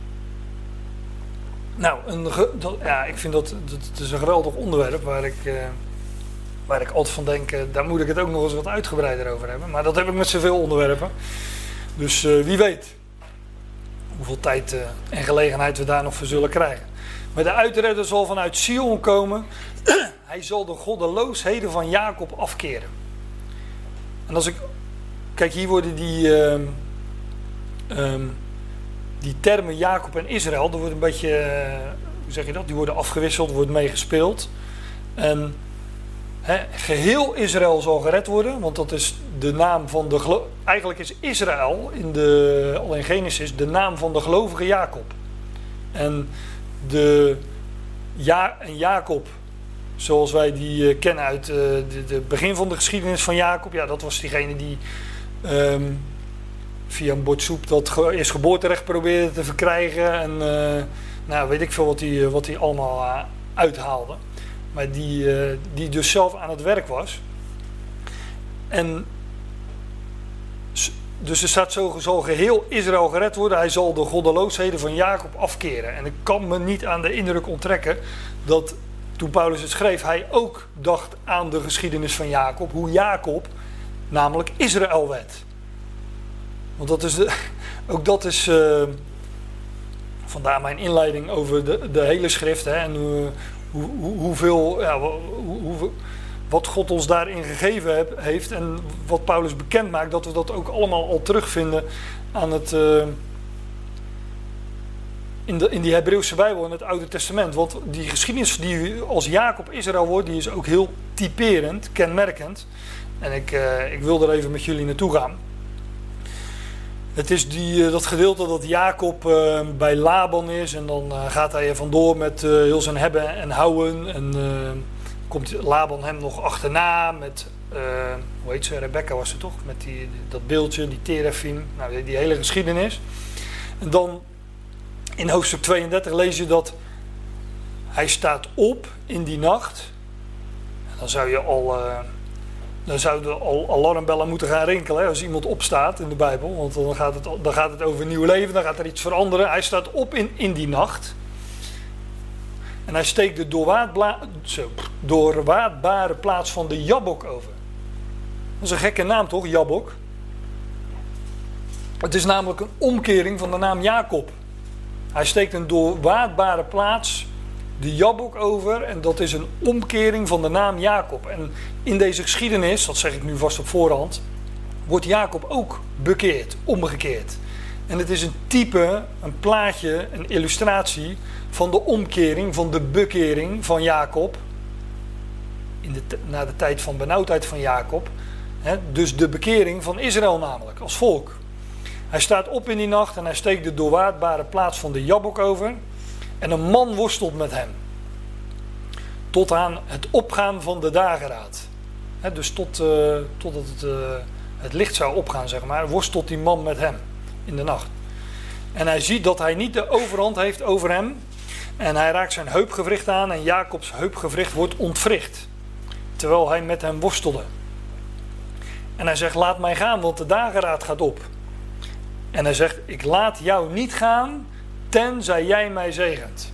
Nou, een, dat, ja, ik vind dat, dat, dat is een geweldig onderwerp waar ik, uh, waar ik altijd van denk, uh, daar moet ik het ook nog eens wat uitgebreider over hebben. Maar dat heb ik met zoveel onderwerpen. Dus uh, wie weet hoeveel tijd uh, en gelegenheid we daar nog voor zullen krijgen. Maar de uitredder zal vanuit Sion komen. Hij zal de goddeloosheden van Jacob afkeren. En als ik... Kijk, hier worden die... Uh, um, die termen Jacob en Israël, er wordt een beetje... Uh, hoe zeg je dat? Die worden afgewisseld, wordt meegespeeld. En... He, geheel Israël zal gered worden, want dat is de naam van de gelo- eigenlijk is Israël in de, al in Genesis de naam van de gelovige Jacob. En de ja, en Jacob, zoals wij die uh, kennen uit uh, de, de begin van de geschiedenis van Jacob, ja, dat was diegene die um, via een bord soep dat ge- eerst geboorterecht probeerde te verkrijgen en uh, nou, weet ik veel wat hij wat hij allemaal uh, uithaalde. Maar die, uh, die dus zelf aan het werk was. En dus er staat zo, zal geheel Israël gered worden. Hij zal de goddeloosheden van Jacob afkeren. En ik kan me niet aan de indruk onttrekken dat toen Paulus het schreef, hij ook dacht aan de geschiedenis van Jacob. Hoe Jacob namelijk Israël werd. Want dat is de, ook dat is... Uh, vandaar mijn inleiding over de, de hele schrift. Hè, en uh, Hoe, hoe, hoeveel, ja, hoe, hoe, wat God ons daarin gegeven heb, heeft en wat Paulus bekend maakt, dat we dat ook allemaal al terugvinden aan het, uh, in, de, in die Hebreeuwse Bijbel, in het Oude Testament. Want die geschiedenis die als Jacob Israël wordt, die is ook heel typerend, kenmerkend. En ik, uh, ik wil er even met jullie naartoe gaan. Het is die, dat gedeelte dat Jacob uh, bij Laban is en dan uh, gaat hij er vandoor met uh, heel zijn hebben en houden. En uh, komt Laban hem nog achterna met, uh, hoe heet ze, Rebecca was ze toch? Met die, dat beeldje, die terafim, nou, die, die hele geschiedenis. En dan In hoofdstuk tweeëndertig lees je dat hij staat op in die nacht. En dan zou je al, uh, dan zouden al alarmbellen moeten gaan rinkelen hè, als iemand opstaat in de Bijbel. Want dan gaat, het, dan gaat het over nieuw leven, dan gaat er iets veranderen. Hij staat op in, in die nacht. En hij steekt de doorwaadbla- zo, doorwaadbare plaats van de Jabbok over. Dat is een gekke naam toch, Jabbok? Het is namelijk een omkering van de naam Jacob. Hij steekt een doorwaadbare plaats, de Jabbok, over. En dat is een omkering van de naam Jacob. En in deze geschiedenis, dat zeg ik nu vast op voorhand, wordt Jacob ook bekeerd, omgekeerd. En het is een type, een plaatje, een illustratie van de omkering, van de bekering van Jacob. In de t- na de tijd van benauwdheid van Jacob. Hè, dus de bekering van Israël namelijk, als volk. Hij staat op in die nacht en hij steekt de doorwaadbare plaats van de Jabbok over. En een man worstelt met hem. Tot aan het opgaan van de dageraad. He, dus tot, uh, totdat het, uh, het licht zou opgaan, zeg maar, worstelt die man met hem in de nacht. En hij ziet dat hij niet de overhand heeft over hem. En hij raakt zijn heupgewricht aan en Jacobs heupgewricht wordt ontwricht. Terwijl hij met hem worstelde. En hij zegt, laat mij gaan, want de dageraad gaat op. En hij zegt, ik laat jou niet gaan, tenzij jij mij zegent.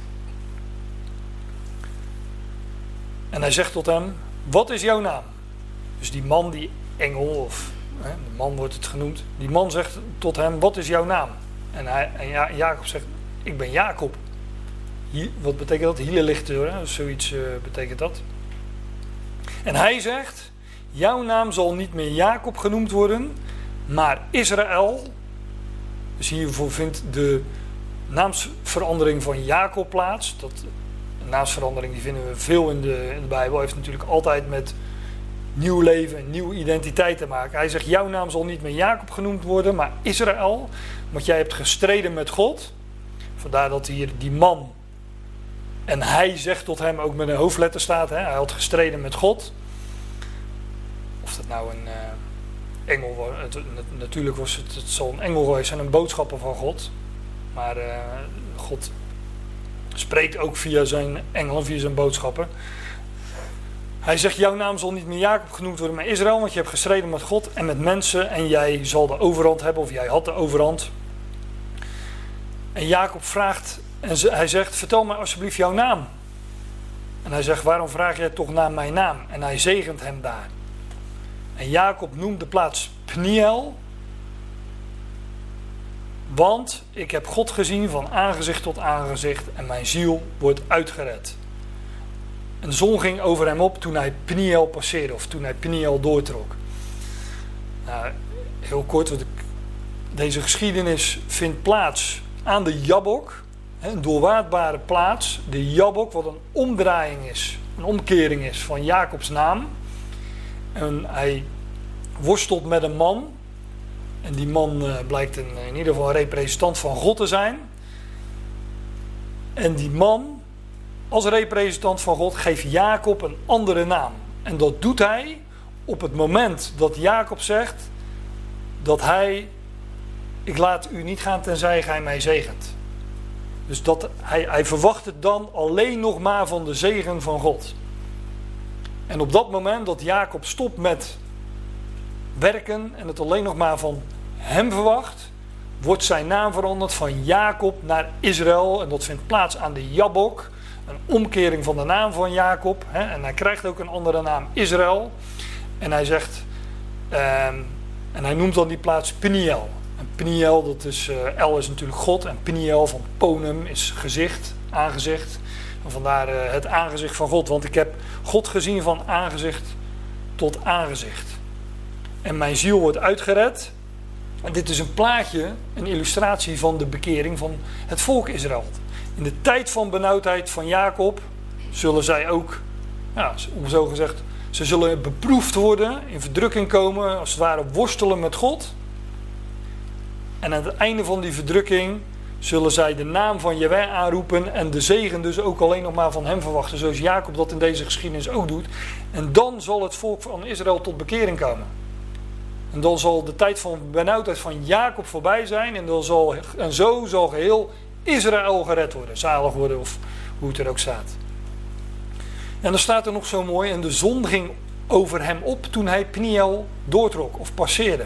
En hij zegt tot hem, wat is jouw naam? Dus die man, die engel, of hè, de man wordt het genoemd. Die man zegt tot hem, wat is jouw naam? En, hij, en ja, Jacob zegt, ik ben Jacob. Hier, wat betekent dat? Hielelichter, hè? Zoiets uh, betekent dat. En hij zegt, jouw naam zal niet meer Jacob genoemd worden, maar Israël. Dus hiervoor vindt de naamsverandering van Jacob plaats. Dat, een naamsverandering die vinden we veel in de, in de Bijbel. Heeft natuurlijk altijd met nieuw leven en nieuwe identiteit te maken. Hij zegt, jouw naam zal niet meer Jacob genoemd worden, maar Israël. Want jij hebt gestreden met God. Vandaar dat hier die man, en hij zegt tot hem, ook met een hoofdletter staat. Hè? Hij had gestreden met God. Of dat nou een uh, engel was. Het, natuurlijk was het, het zal een engel geweest zijn, een boodschapper van God. Maar uh, God spreekt ook via zijn engel, via zijn boodschapper. Hij zegt, jouw naam zal niet meer Jacob genoemd worden, maar Israël, want je hebt gestreden met God en met mensen en jij zal de overhand hebben, of jij had de overhand. En Jacob vraagt, en hij zegt, vertel mij alsjeblieft jouw naam. En hij zegt, waarom vraag jij toch naar mijn naam? En hij zegent hem daar. En Jacob noemt de plaats Pniel, want ik heb God gezien van aangezicht tot aangezicht en mijn ziel wordt uitgered. En de zon ging over hem op toen hij Pniel passeerde, of toen hij Pniel doortrok. Nou, heel kort, want ik, deze geschiedenis vindt plaats aan de Jabbok, een doorwaadbare plaats. De Jabbok, wat een omdraaiing is, een omkering is van Jacobs naam. En hij worstelt met een man. En die man uh, blijkt een, in ieder geval een representant van God te zijn. En die man, als representant van God, geeft Jacob een andere naam. En dat doet hij op het moment dat Jacob zegt dat hij, ik laat u niet gaan tenzij gij mij zegent. Dus dat hij, hij verwacht het dan alleen nog maar van de zegen van God. En op dat moment dat Jacob stopt met werken en het alleen nog maar van hem verwacht, wordt zijn naam veranderd van Jacob naar Israël. En dat vindt plaats aan de Jabbok. Een omkering van de naam van Jacob. Hè? En hij krijgt ook een andere naam, Israël. En hij zegt, uh, en hij noemt dan die plaats Peniel. En Peniel, dat is, uh, El is natuurlijk God. En Peniel van Ponem is gezicht, aangezicht. En vandaar uh, het aangezicht van God. Want ik heb God gezien van aangezicht tot aangezicht. En mijn ziel wordt uitgered. En dit is een plaatje, een illustratie van de bekering van het volk Israël. In de tijd van benauwdheid van Jacob zullen zij ook, ja, om zo gezegd, ze zullen beproefd worden, in verdrukking komen, als het ware worstelen met God. En aan het einde van die verdrukking zullen zij de naam van Jahweh aanroepen en de zegen dus ook alleen nog maar van hem verwachten, zoals Jacob dat in deze geschiedenis ook doet. En dan zal het volk van Israël tot bekering komen. En dan zal de tijd van benauwdheid van Jacob voorbij zijn en, dan zal, en zo zal geheel Israël gered worden, zalig worden of hoe het er ook staat. En dan staat er nog zo mooi, en de zon ging over hem op toen hij Pniel doortrok of passeerde.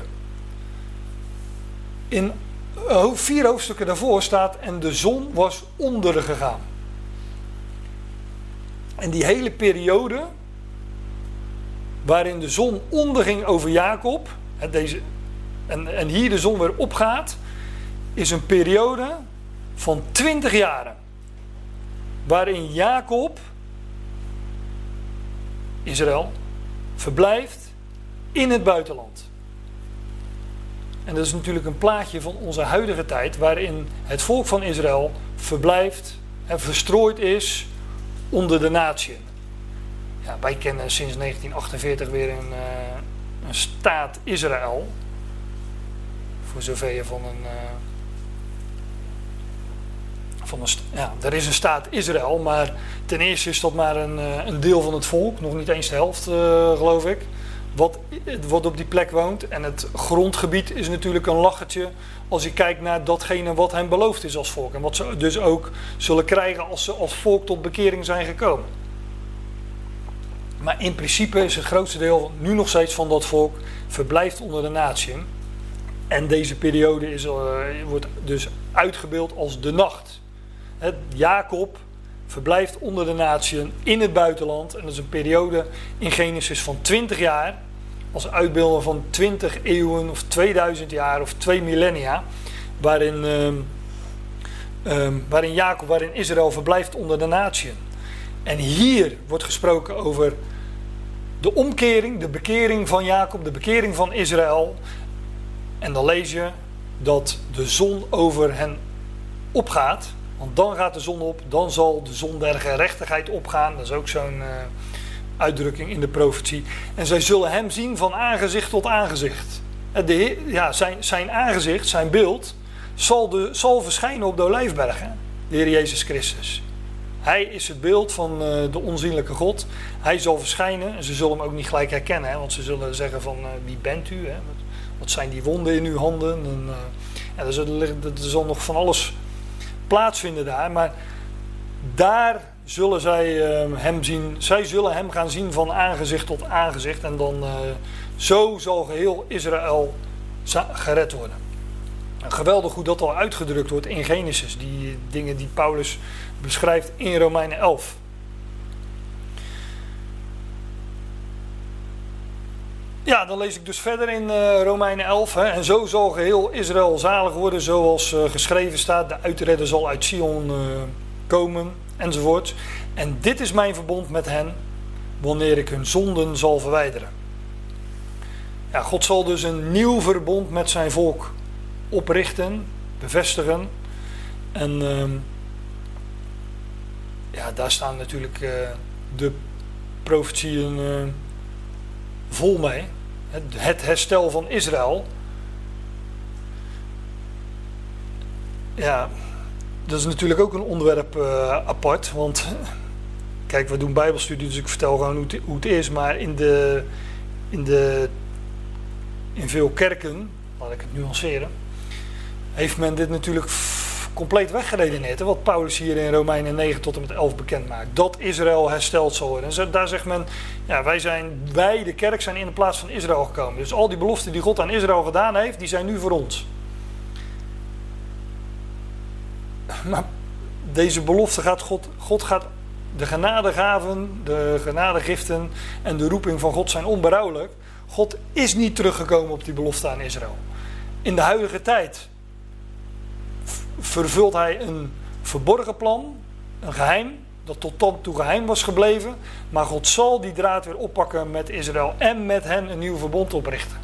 In vier hoofdstukken daarvoor staat, en de zon was onder gegaan. En die hele periode waarin de zon onderging over Jacob, en, deze, en, en hier de zon weer opgaat, is een periode van twintig jaren. Waarin Jacob, Israël, verblijft in het buitenland. En dat is natuurlijk een plaatje van onze huidige tijd, waarin het volk van Israël verblijft en verstrooid is onder de natieën. Ja, wij kennen sinds negentien achtenveertig weer een, uh, een staat Israël. Voor zover je van een... Uh, van een ja, er is een staat Israël, maar ten eerste is dat maar een, uh, een deel van het volk, nog niet eens de helft, uh, geloof ik, wat, wat op die plek woont. En het grondgebied is natuurlijk een lachertje als je kijkt naar datgene wat hen beloofd is als volk. En wat ze dus ook zullen krijgen als ze als volk tot bekering zijn gekomen. Maar in principe is het grootste deel nu nog steeds van dat volk verblijft onder de natieën. En deze periode is, uh, wordt dus uitgebeeld als de nacht. He, Jacob verblijft onder de natieën in het buitenland. En dat is een periode in Genesis van twintig jaar. Als uitbeelden van twintig eeuwen of tweeduizend jaar of twee millennia. Waarin, um, um, waarin Jacob, waarin Israël verblijft onder de natieën. En hier wordt gesproken over de omkering, de bekering van Jacob, de bekering van Israël. En dan lees je dat de zon over hen opgaat. Want dan gaat de zon op, dan zal de zon der gerechtigheid opgaan. Dat is ook zo'n uh, uitdrukking in de profetie. En zij zullen hem zien van aangezicht tot aangezicht. De Heer, ja, zijn, zijn aangezicht, zijn beeld, zal, de, zal verschijnen op de Olijfberg. Hè? De Heer Jezus Christus. Hij is het beeld van uh, de onzienlijke God. Hij zal verschijnen en ze zullen hem ook niet gelijk herkennen. Hè? Want ze zullen zeggen van uh, wie bent u? Hè? Wat, wat zijn die wonden in uw handen? En, uh, ja, er, zal, er zal nog van alles plaatsvinden daar. Maar daar zullen zij uh, hem zien. Zij zullen hem gaan zien van aangezicht tot aangezicht. En dan uh, zo zal geheel Israël gered worden. Geweldig hoe dat al uitgedrukt wordt in Genesis. Die dingen die Paulus beschrijft in Romeinen elf. Ja, dan lees ik dus verder in uh, Romeinen elf. Hè. En zo zal geheel Israël zalig worden, zoals uh, geschreven staat. De uitredder zal uit Sion uh, komen, enzovoort. En dit is mijn verbond met hen, wanneer ik hun zonden zal verwijderen. Ja, God zal dus een nieuw verbond met zijn volk oprichten, bevestigen. En uh, ja, daar staan natuurlijk uh, de profetieën uh, vol mee. Het, het herstel van Israël. Ja, dat is natuurlijk ook een onderwerp uh, apart. Want kijk, we doen bijbelstudie, dus ik vertel gewoon hoe het, hoe het is. Maar in de, in de in veel kerken, laat ik het nuanceren, heeft men dit natuurlijk f- compleet weggeredeneerd. Wat Paulus hier in Romeinen negen tot en met elf bekend maakt. Dat Israël hersteld zal worden. En zo, daar zegt men, ja, wij, zijn, wij de kerk zijn in de plaats van Israël gekomen. Dus al die beloften die God aan Israël gedaan heeft, die zijn nu voor ons. Maar deze belofte gaat God, God gaat de genadegaven, de genadegiften en de roeping van God zijn onberouwelijk. God is niet teruggekomen op die belofte aan Israël. In de huidige tijd vervult hij een verborgen plan, een geheim, dat tot dan toe geheim was gebleven. Maar God zal die draad weer oppakken met Israël en met hen een nieuw verbond oprichten.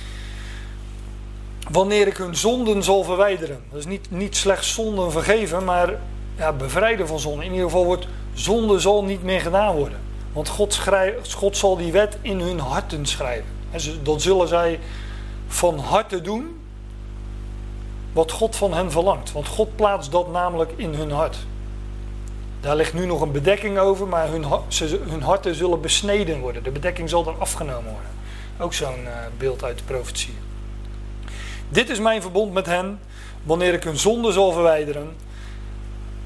Wanneer ik hun zonden zal verwijderen. Dat is niet, niet slechts zonden vergeven, maar ja, bevrijden van zonden. In ieder geval wordt zonde zal niet meer gedaan worden. Want God, schrijf, God zal die wet in hun harten schrijven. En dat zullen zij van harte doen wat God van hen verlangt. Want God plaatst dat namelijk in hun hart. Daar ligt nu nog een bedekking over, maar hun, ze, hun harten zullen besneden worden. De bedekking zal dan afgenomen worden. Ook zo'n uh, beeld uit de profetie. Dit is mijn verbond met hen, wanneer ik hun zonde zal verwijderen.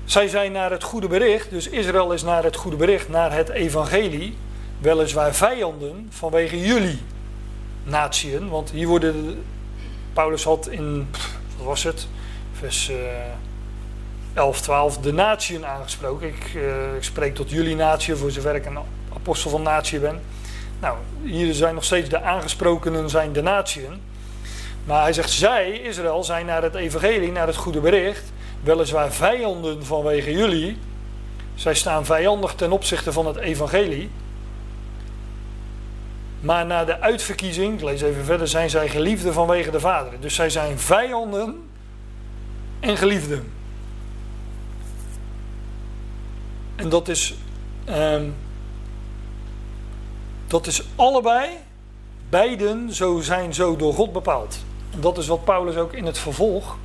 Zij zijn naar het goede bericht, dus Israël is naar het goede bericht, naar het evangelie, weliswaar vijanden vanwege jullie natieën. Want hier worden, Paulus had in, wat was het, vers uh, elf, twaalf, de natieën aangesproken. Ik, uh, ik spreek tot jullie natie, voor zover ik een apostel van natie ben. Nou, hier zijn nog steeds de aangesprokenen, zijn de natieën. Maar hij zegt, zij, Israël, zijn naar het evangelie, naar het goede bericht, weliswaar vijanden vanwege jullie. Zij staan vijandig ten opzichte van het evangelie. Maar na de uitverkiezing, ik lees even verder, zijn zij geliefden vanwege de Vader. Dus zij zijn vijanden en geliefden. En dat is, um, dat is allebei, beiden zo zijn zo door God bepaald. En dat is wat Paulus ook in het vervolg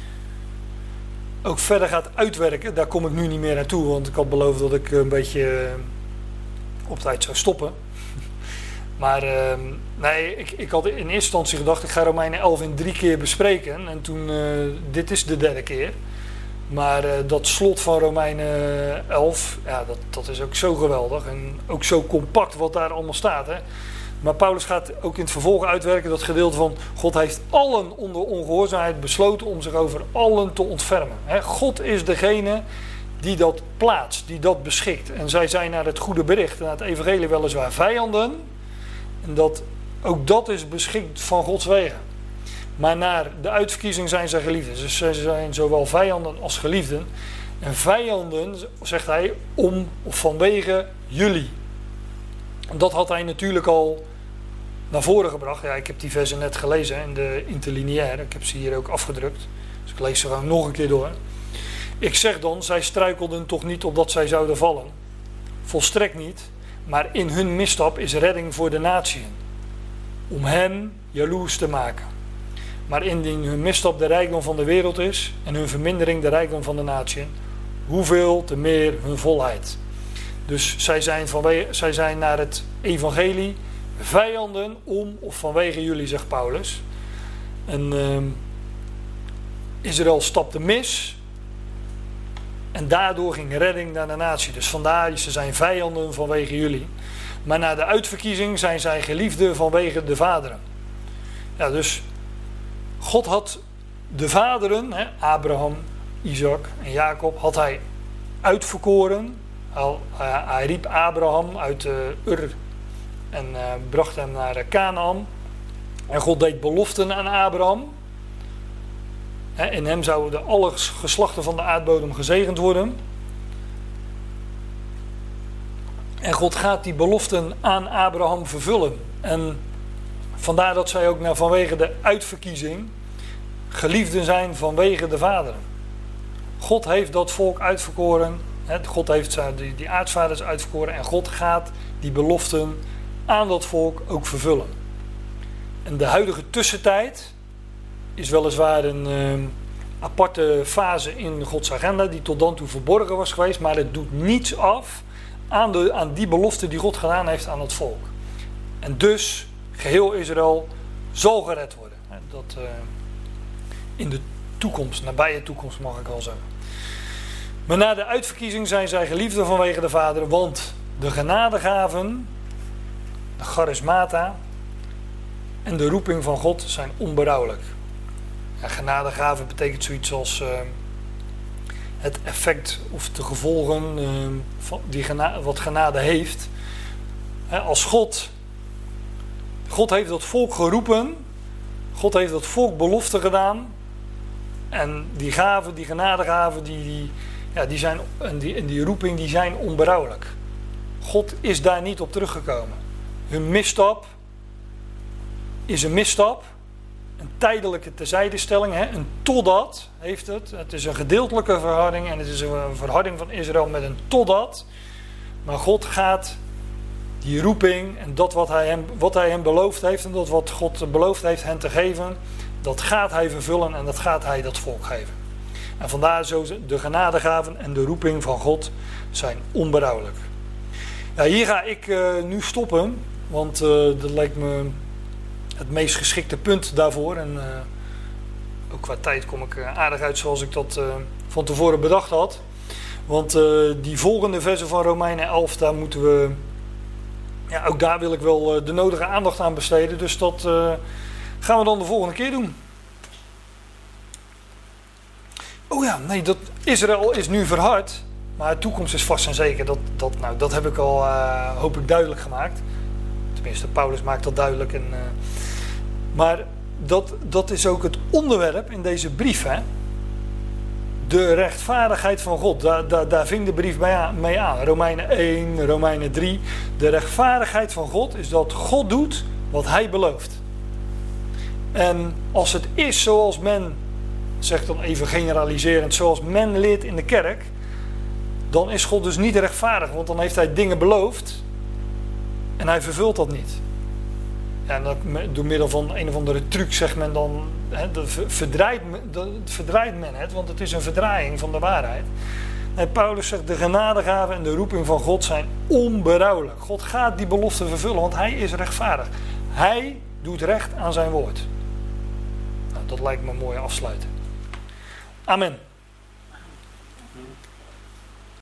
ook verder gaat uitwerken. Daar kom ik nu niet meer naartoe, want ik had beloofd dat ik een beetje op tijd zou stoppen. Maar uh, nee, ik, ik had in eerste instantie gedacht, ik ga Romeinen elf in drie keer bespreken. En toen, uh, dit is de derde keer. Maar uh, dat slot van Romeinen elf, ja, dat, dat is ook zo geweldig. En ook zo compact wat daar allemaal staat. Hè. Maar Paulus gaat ook in het vervolg uitwerken dat gedeelte van God heeft allen onder ongehoorzaamheid besloten om zich over allen te ontfermen. He, God is degene die dat plaatst, die dat beschikt. En zij zijn naar het goede bericht, naar het evangelie weliswaar vijanden. En dat, ook dat is beschikt van Gods wegen. Maar naar de uitverkiezing zijn zij geliefden. Dus zij zijn zowel vijanden als geliefden. En vijanden, zegt hij, om of vanwege jullie. En dat had hij natuurlijk al naar voren gebracht. Ja, ik heb die versen net gelezen in de interlineaire. Ik heb ze hier ook afgedrukt. Dus ik lees ze gewoon nog een keer door. Ik zeg dan, zij struikelden toch niet opdat zij zouden vallen. Volstrekt niet. Maar in hun misstap is redding voor de natieën. Om hen jaloers te maken. Maar indien hun misstap de rijkdom van de wereld is. En hun vermindering de rijkdom van de natieën. Hoeveel te meer hun volheid. Dus zij zijn, vanwege, zij zijn naar het evangelie vijanden om of vanwege jullie, zegt Paulus. En uh, Israël stapte mis. En daardoor ging redding naar de natie. Dus vandaar, ze zijn vijanden vanwege jullie. Maar na de uitverkiezing zijn zij geliefden vanwege de vaderen. Ja, dus God had de vaderen, hè, Abraham, Isaac en Jacob, had hij uitverkoren. Hij, hij riep Abraham uit uh, Ur en uh, bracht hem naar uh, Kanaan. En God deed beloften aan Abraham. He, in hem zouden alle geslachten van de aardbodem gezegend worden. En God gaat die beloften aan Abraham vervullen. En vandaar dat zij ook naar, vanwege de uitverkiezing geliefden zijn vanwege de vaderen. God heeft dat volk uitverkoren. He, God heeft die, die aartsvaders uitverkoren. En God gaat die beloften aan dat volk ook vervullen. En de huidige tussentijd is weliswaar een uh, aparte fase in Gods agenda die tot dan toe verborgen was geweest, maar het doet niets af aan, de, aan die belofte die God gedaan heeft aan het volk. En dus, geheel Israël zal gered worden. Dat uh, in de toekomst, nabije toekomst mag ik wel zeggen. Maar na de uitverkiezing zijn zij geliefden vanwege de Vader, want de genadegaven, de charismata en de roeping van God zijn onberouwelijk. Ja, genadegaven betekent zoiets als uh, het effect of de gevolgen uh, van die gena- wat genade heeft. He, als God, God heeft dat volk geroepen, God heeft dat volk belofte gedaan. En die gaven, die genadegaven, die, die, ja, die zijn, en, die, en die roeping, die zijn onberouwelijk. God is daar niet op teruggekomen. Hun misstap is een misstap. Een tijdelijke terzijdestelling, hè? Een totdat heeft het. Het is een gedeeltelijke verharding en het is een verharding van Israël met een totdat. Maar God gaat die roeping en dat wat hij hem, wat hij hem beloofd heeft en dat wat God beloofd heeft hen te geven, dat gaat hij vervullen en dat gaat hij dat volk geven. En vandaar zo de genadegaven en de roeping van God zijn onberouwelijk. Ja, hier ga ik uh, nu stoppen, want uh, dat lijkt me het meest geschikte punt daarvoor. En uh, ook qua tijd kom ik uh, aardig uit zoals ik dat uh, van tevoren bedacht had. Want uh, die volgende versen van Romeinen elf, daar moeten we... Ja, ook daar wil ik wel uh, de nodige aandacht aan besteden. Dus dat uh, gaan we dan de volgende keer doen. Oh ja, nee, dat Israël is nu verhard. Maar de toekomst is vast en zeker. Dat, dat, nou, dat heb ik al, uh, hoop ik, duidelijk gemaakt. Tenminste, Paulus maakt dat duidelijk. En, uh, maar dat, dat is ook het onderwerp in deze brief, hè. De rechtvaardigheid van God, daar, daar, daar ving de brief mee aan. Romeinen één, Romeinen drie. De rechtvaardigheid van God is dat God doet wat hij belooft. En als het is zoals men, zeg dan even generaliserend, zoals men leert in de kerk, dan is God dus niet rechtvaardig, want dan heeft hij dingen beloofd en hij vervult dat niet. Ja, en dat, door middel van een of andere truc zegt men dan, he, dat verdraait, dat verdraait men het, want het is een verdraaiing van de waarheid. Nee, Paulus zegt, de genadegave en de roeping van God zijn onberouwelijk. God gaat die belofte vervullen, want hij is rechtvaardig. Hij doet recht aan zijn woord. Nou, dat lijkt me een mooie afsluiting. Amen.